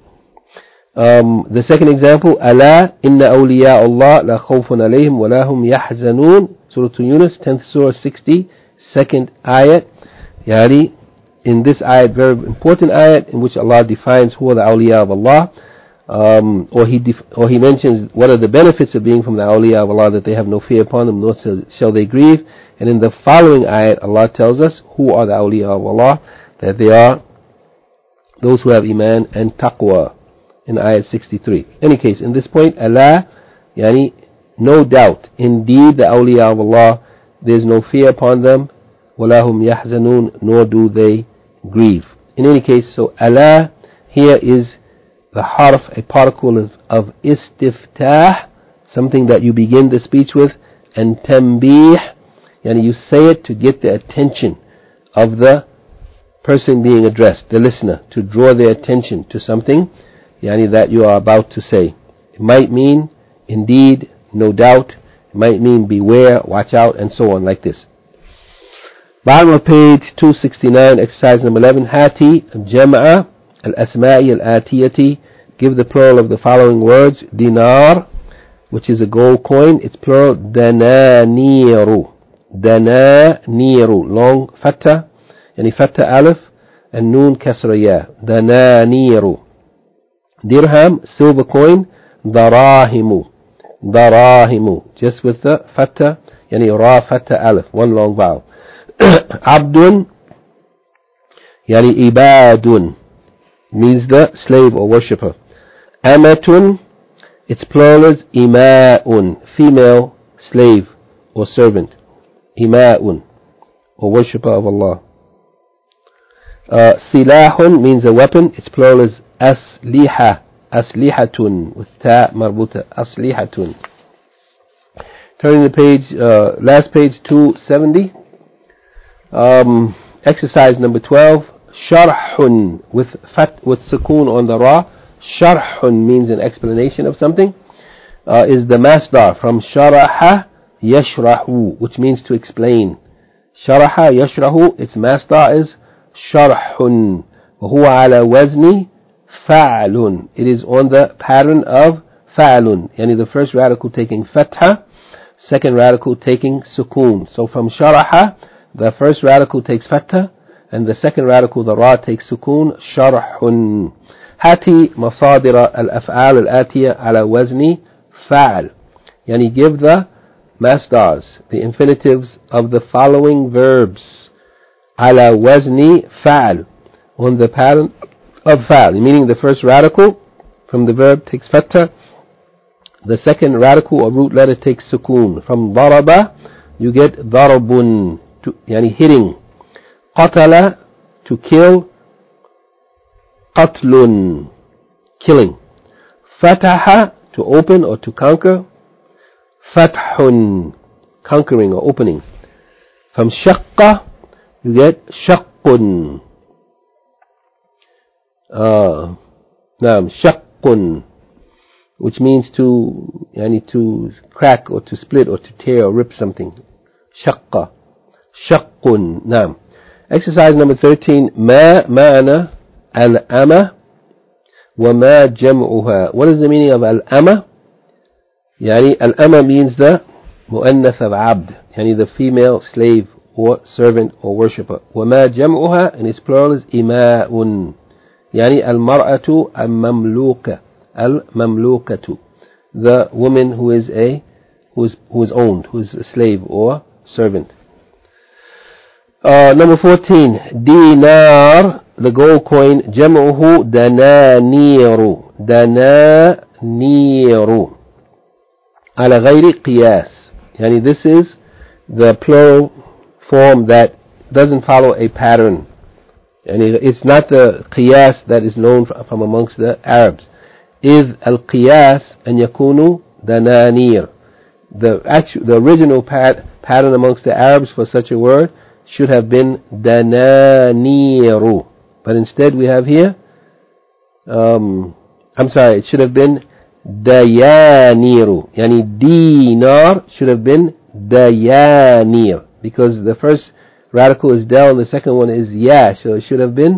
The second example, ala inna awliya Allah la khawfun alayhim wa lahum yahzanun. Surah Yunus, 10th Surah, 62nd ayat. Yani in this ayat, very important ayat, in which Allah defines who are the awliya of Allah, or He mentions what are the benefits of being from the awliya of Allah, that they have no fear upon them, nor shall they grieve. And in the following ayat, Allah tells us who are the awliya of Allah, that they are those who have iman and taqwa, in ayat 63. In any case, in this point, Allah, yani no doubt, indeed the awliya of Allah, there is no fear upon them, وَلَهُمْ يَحْزَنُونَ, nor do they grieve. In any case, so ala here is the harf, a particle of istiftah, something that you begin the speech with, and tanbih, yani you say it to get the attention of the person being addressed, the listener, to draw their attention to something, yani that you are about to say. It might mean indeed, no doubt, it might mean beware, watch out, and so on, like this. Bottom of page 269, exercise number 11. Hati jam'a al-asma'i al-atiyati. Give the plural of the following words. Dinar, which is a gold coin, its plural dananiru. Dananiru, long fatta, yani fatta alif, and noon kasra ya. Dananiru. Dirham, silver coin, darahimu. Darahimu, just with the fatta, yani ra fatta alif, one long vowel. Abdun, yani ibadun, means the slave or worshipper. Amatun, its plural is ima'un, female slave or servant. Ima'un, or worshipper of Allah. Silahun means a weapon, its plural is asliha, aslihatun, with ta marbuta, aslihatun. Turning the page, last page 270. Exercise number 12. Sharhun, with sukoon on the ra. Sharhun means an explanation of something. Is the masdar from sharaha yashrahu, which means to explain. Sharaha yashrahu, its masdar is sharhun. وهو على وزن فعل. It is on the pattern of fa'lun, yani the first radical taking fatha, second radical taking sukoon. So from sharaha, the first radical takes fatha, and the second radical, the ra, takes sukoon. Sharhun. Hati masadira al-af'al al-atiya ala wazni fa'al. Yani give the masdars, the infinitives of the following verbs. Ala wazni fa'al, on the pattern of fa'al, meaning the first radical from the verb takes fatha, the second radical or root letter takes sukoon. From daraba you get darabun, yani hitting. Qatala, to kill. Qatlun, killing. Fataha, to open or to conquer. Fathun, conquering or opening. From shaqqa you get shaqqun. Shaqqun, which means to crack or to split or to tear or rip something. Shaqqa, shaqqun. Naam. Exercise number 13. Ma ma'ana al-ama wa ma jam'uha. What is the meaning of al-ama? Yani al-ama means the mu'annath of abd, yani the female slave or servant or worshipper. Wa ma jam'uha, and its plural is ima'un, yani al-mar'atu al-mamluka, al-mamlukatu, the woman who is owned, who is a slave or servant. Number 14. Dinar, the gold coin. Jam'uhu dananiru, dananiru. Ala ghayri qiyas, yani this is the plural form that doesn't follow a pattern. And it's not the qiyas that is known from amongst the Arabs. إذ القياس أن يكونوا دنانير. The original pattern amongst the Arabs for such a word should have been dananiru, but instead we have here it should have been dayaniru, yani dinar should have been dayanir, because the first radical is del and the second one is ya, so it should have been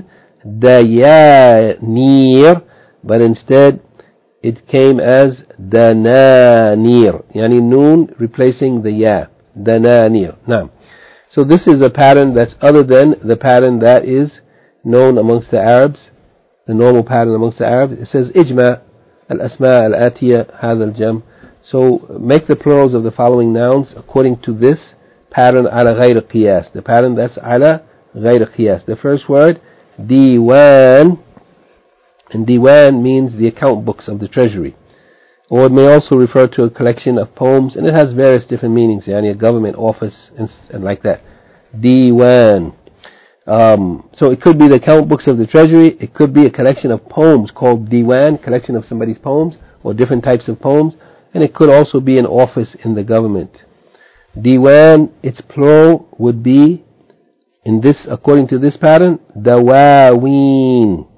dayanir, but instead it came as dananir, yani noon replacing the ya, dananir. Now, so this is a pattern that's other than the pattern that is known amongst the Arabs, the normal pattern amongst the Arabs. It says ijma al-asma al-atiya hadha al-jam. So make the plurals of the following nouns according to this pattern ala ghayr qiyas, the pattern that's ala ghayr qiyas. The first word, diwan, and diwan means the account books of the treasury, or it may also refer to a collection of poems, and it has various different meanings, yani a government office and like that. Diwan. So it could be the account books of the treasury, it could be a collection of poems called diwan, collection of somebody's poems, or different types of poems, and it could also be an office in the government. Diwan, its plural would be, according to this pattern, dawaween.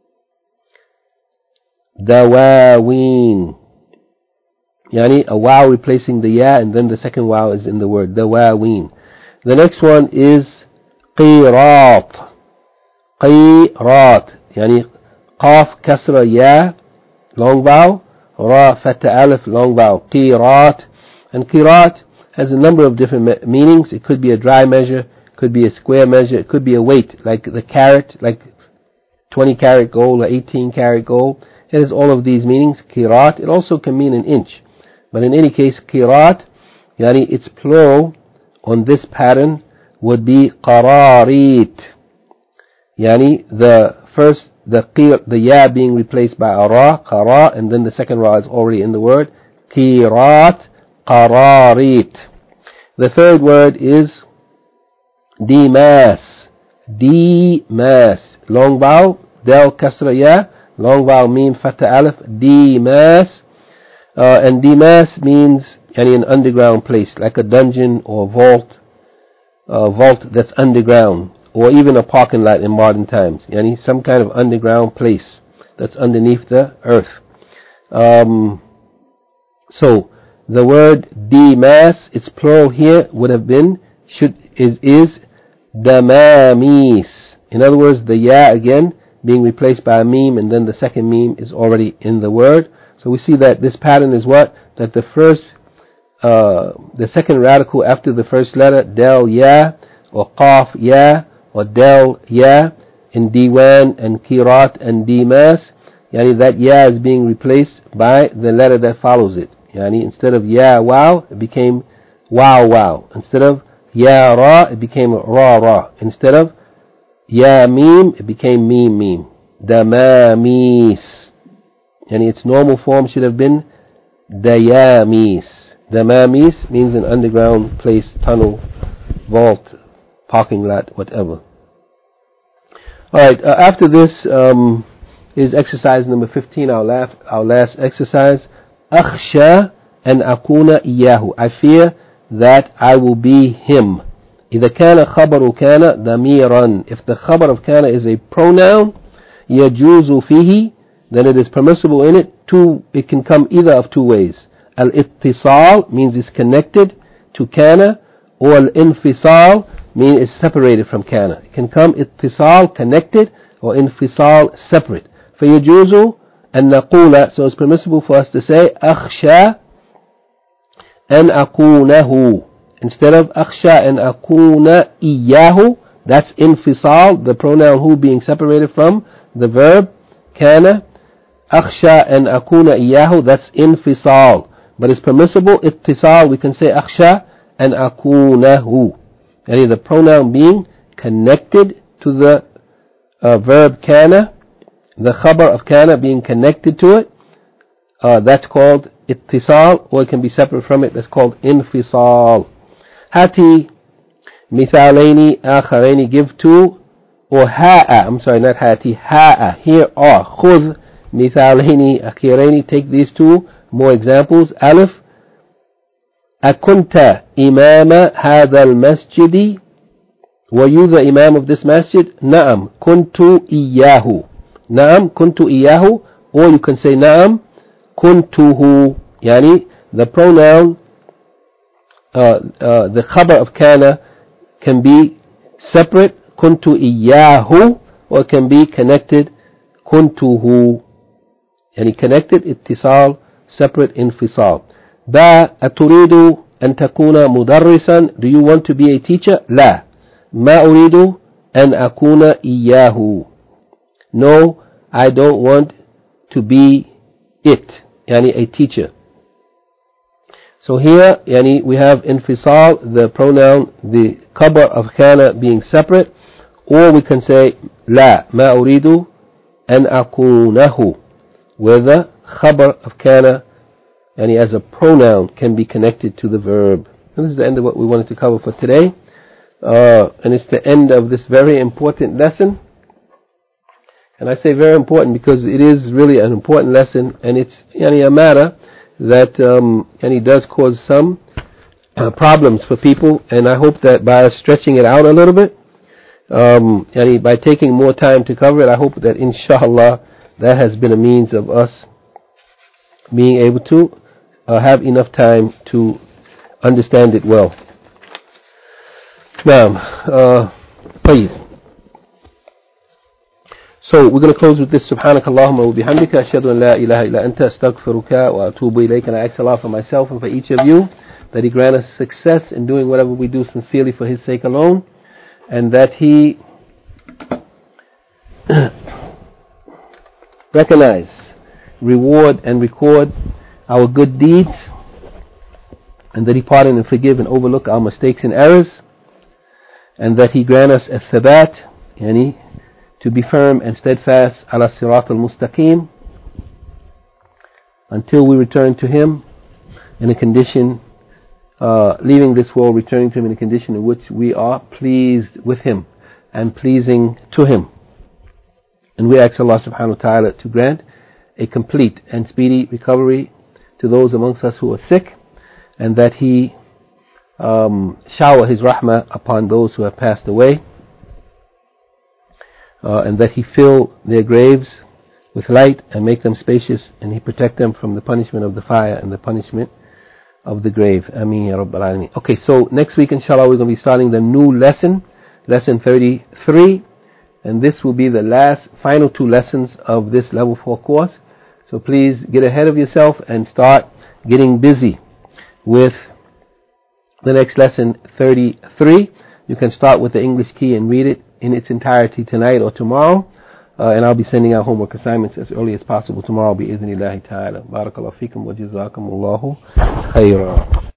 Dawaween. Yani a waw replacing the ya, and then the second waw is in the word, dawaween. The next one is qirat. Qirat, yani qaf kasra ya, long vowel, ra fatha alif, long vowel, qirat. And qirat has a number of different meanings. It could be a dry measure, could be a square measure, it could be a weight, like the carat, like 20 karat gold or 18 karat gold. It has all of these meanings, qirat. It also can mean an inch. But in any case, qirat, yani its plural on this pattern would be qararit. Yani the ya being replaced by a ra, qara, and then the second ra is already in the word, qirat, qararit. The third word is dimas. Dimas, long vowel, del kasra ya, long vowel mim fatha alif, dimas. And dimas means yani an underground place, like a dungeon or vault that's underground, or even a parking lot in modern times, yani some kind of underground place that's underneath the earth. So the word dimas, its plural here would have been is damamis. In other words, the ya again being replaced by a meme, and then the second meme is already in the word. So we see that this pattern is what? That the second radical after the first letter, del ya, or qaf ya, or del ya, in diwan and qirat and dimas, yani that ya is being replaced by the letter that follows it. Yani instead of ya wow, it became wow wow. Instead of ya ra, it became ra ra. Instead of ya mim, it became mim mim. Damamis. Yani its normal form should have been dayamis. Damamis means an underground place, tunnel, vault, parking lot, whatever. Alright, after this is exercise number 15, our last exercise. Akhsha an akuna iyahu. I fear that I will be him. إذا كان خبر كان ضميرا. If the khabar of kana is a pronoun, يجوز فيه, then it is permissible in it. It can come either of two ways. Al-ittisal means it's connected to kana, or al-infisal means it's separated from kana. It can come ittisal, connected, or infisal, separate. فيجوز أن نقول, so it's permissible for us to say أخشى أن أكونه instead of أخشى أن أكون إياه. That's infisal, the pronoun who being separated from the verb كان. أخشى أن أكون إياه, that's infisal. But it's permissible ittisal, we can say أخشى أن أكونه. Yani the pronoun being connected to the verb kana, the khabar of kana being connected to it, that's called ittisal, or it can be separate from it, that's called infisal. Hati mithalaini akharaini, give two, or ha'a, I'm sorry, not hati, ha'a, here are, khudh mithalaini akhiraini, take these two more examples. Alif, akunta imama hadha al-masjidi, were you the imam of this masjid? Na'am kuntu iyahu. Na'am kuntu iyahu, or you can say na'am kuntuhu. Yani the pronoun, the khabar of kana can be separate, kuntu iyahu, or can be connected, kuntuhu. Yani connected, ittisal, separate, infisal. Ba aturidu an takuna mudarrisan, do you want to be a teacher? La. Ma uridu an akuna iyahu. No, I don't want to be it, yani a teacher. So here, yani we have infisal, the pronoun, the khabar of kana being separate, or we can say la, ma uridu an akunahu, where the khabar of kana, yani as a pronoun, can be connected to the verb. And this is the end of what we wanted to cover for today. And it's the end of this very important lesson. And I say very important because it is really an important lesson, and it's a matter that does cause some problems for people. And I hope that by stretching it out a little bit, by taking more time to cover it, I hope that inshallah that has been a means of us being able to have enough time to understand it well. Now, so we're going to close with this. Subhanakallahumma wa bihamdika ashhadu an la ilaha illa anta astaghfiruka wa atubu ilayk. And I ask Allah for myself and for each of you that He grant us success in doing whatever we do sincerely for His sake alone, and that He recognize, reward and record our good deeds, and that He pardon and forgive and overlook our mistakes and errors, and that He grant us a thabat, yani to be firm and steadfast ala sirat al-mustaqim until we return to Him in a condition, leaving this world, returning to Him in a condition in which we are pleased with Him and pleasing to Him. And we ask Allah subhanahu wa ta'ala to grant a complete and speedy recovery to those amongst us who are sick, and that He shower His rahmah upon those who have passed away, and that He fill their graves with light and make them spacious, and He protect them from the punishment of the fire and the punishment of the grave. Ameen ya Rabbal Alameen. Okay, so next week inshallah we're going to be starting the new lesson, lesson 33, and this will be the final two lessons of this level 4 course. So please get ahead of yourself and start getting busy with the next lesson 33. You can start with the English key and read it in its entirety tonight or tomorrow. and I'll be sending out homework assignments as early as possible tomorrow, bi-idhnillahi ta'ala. Barakallahu feekum wa jazakumullahu khayran.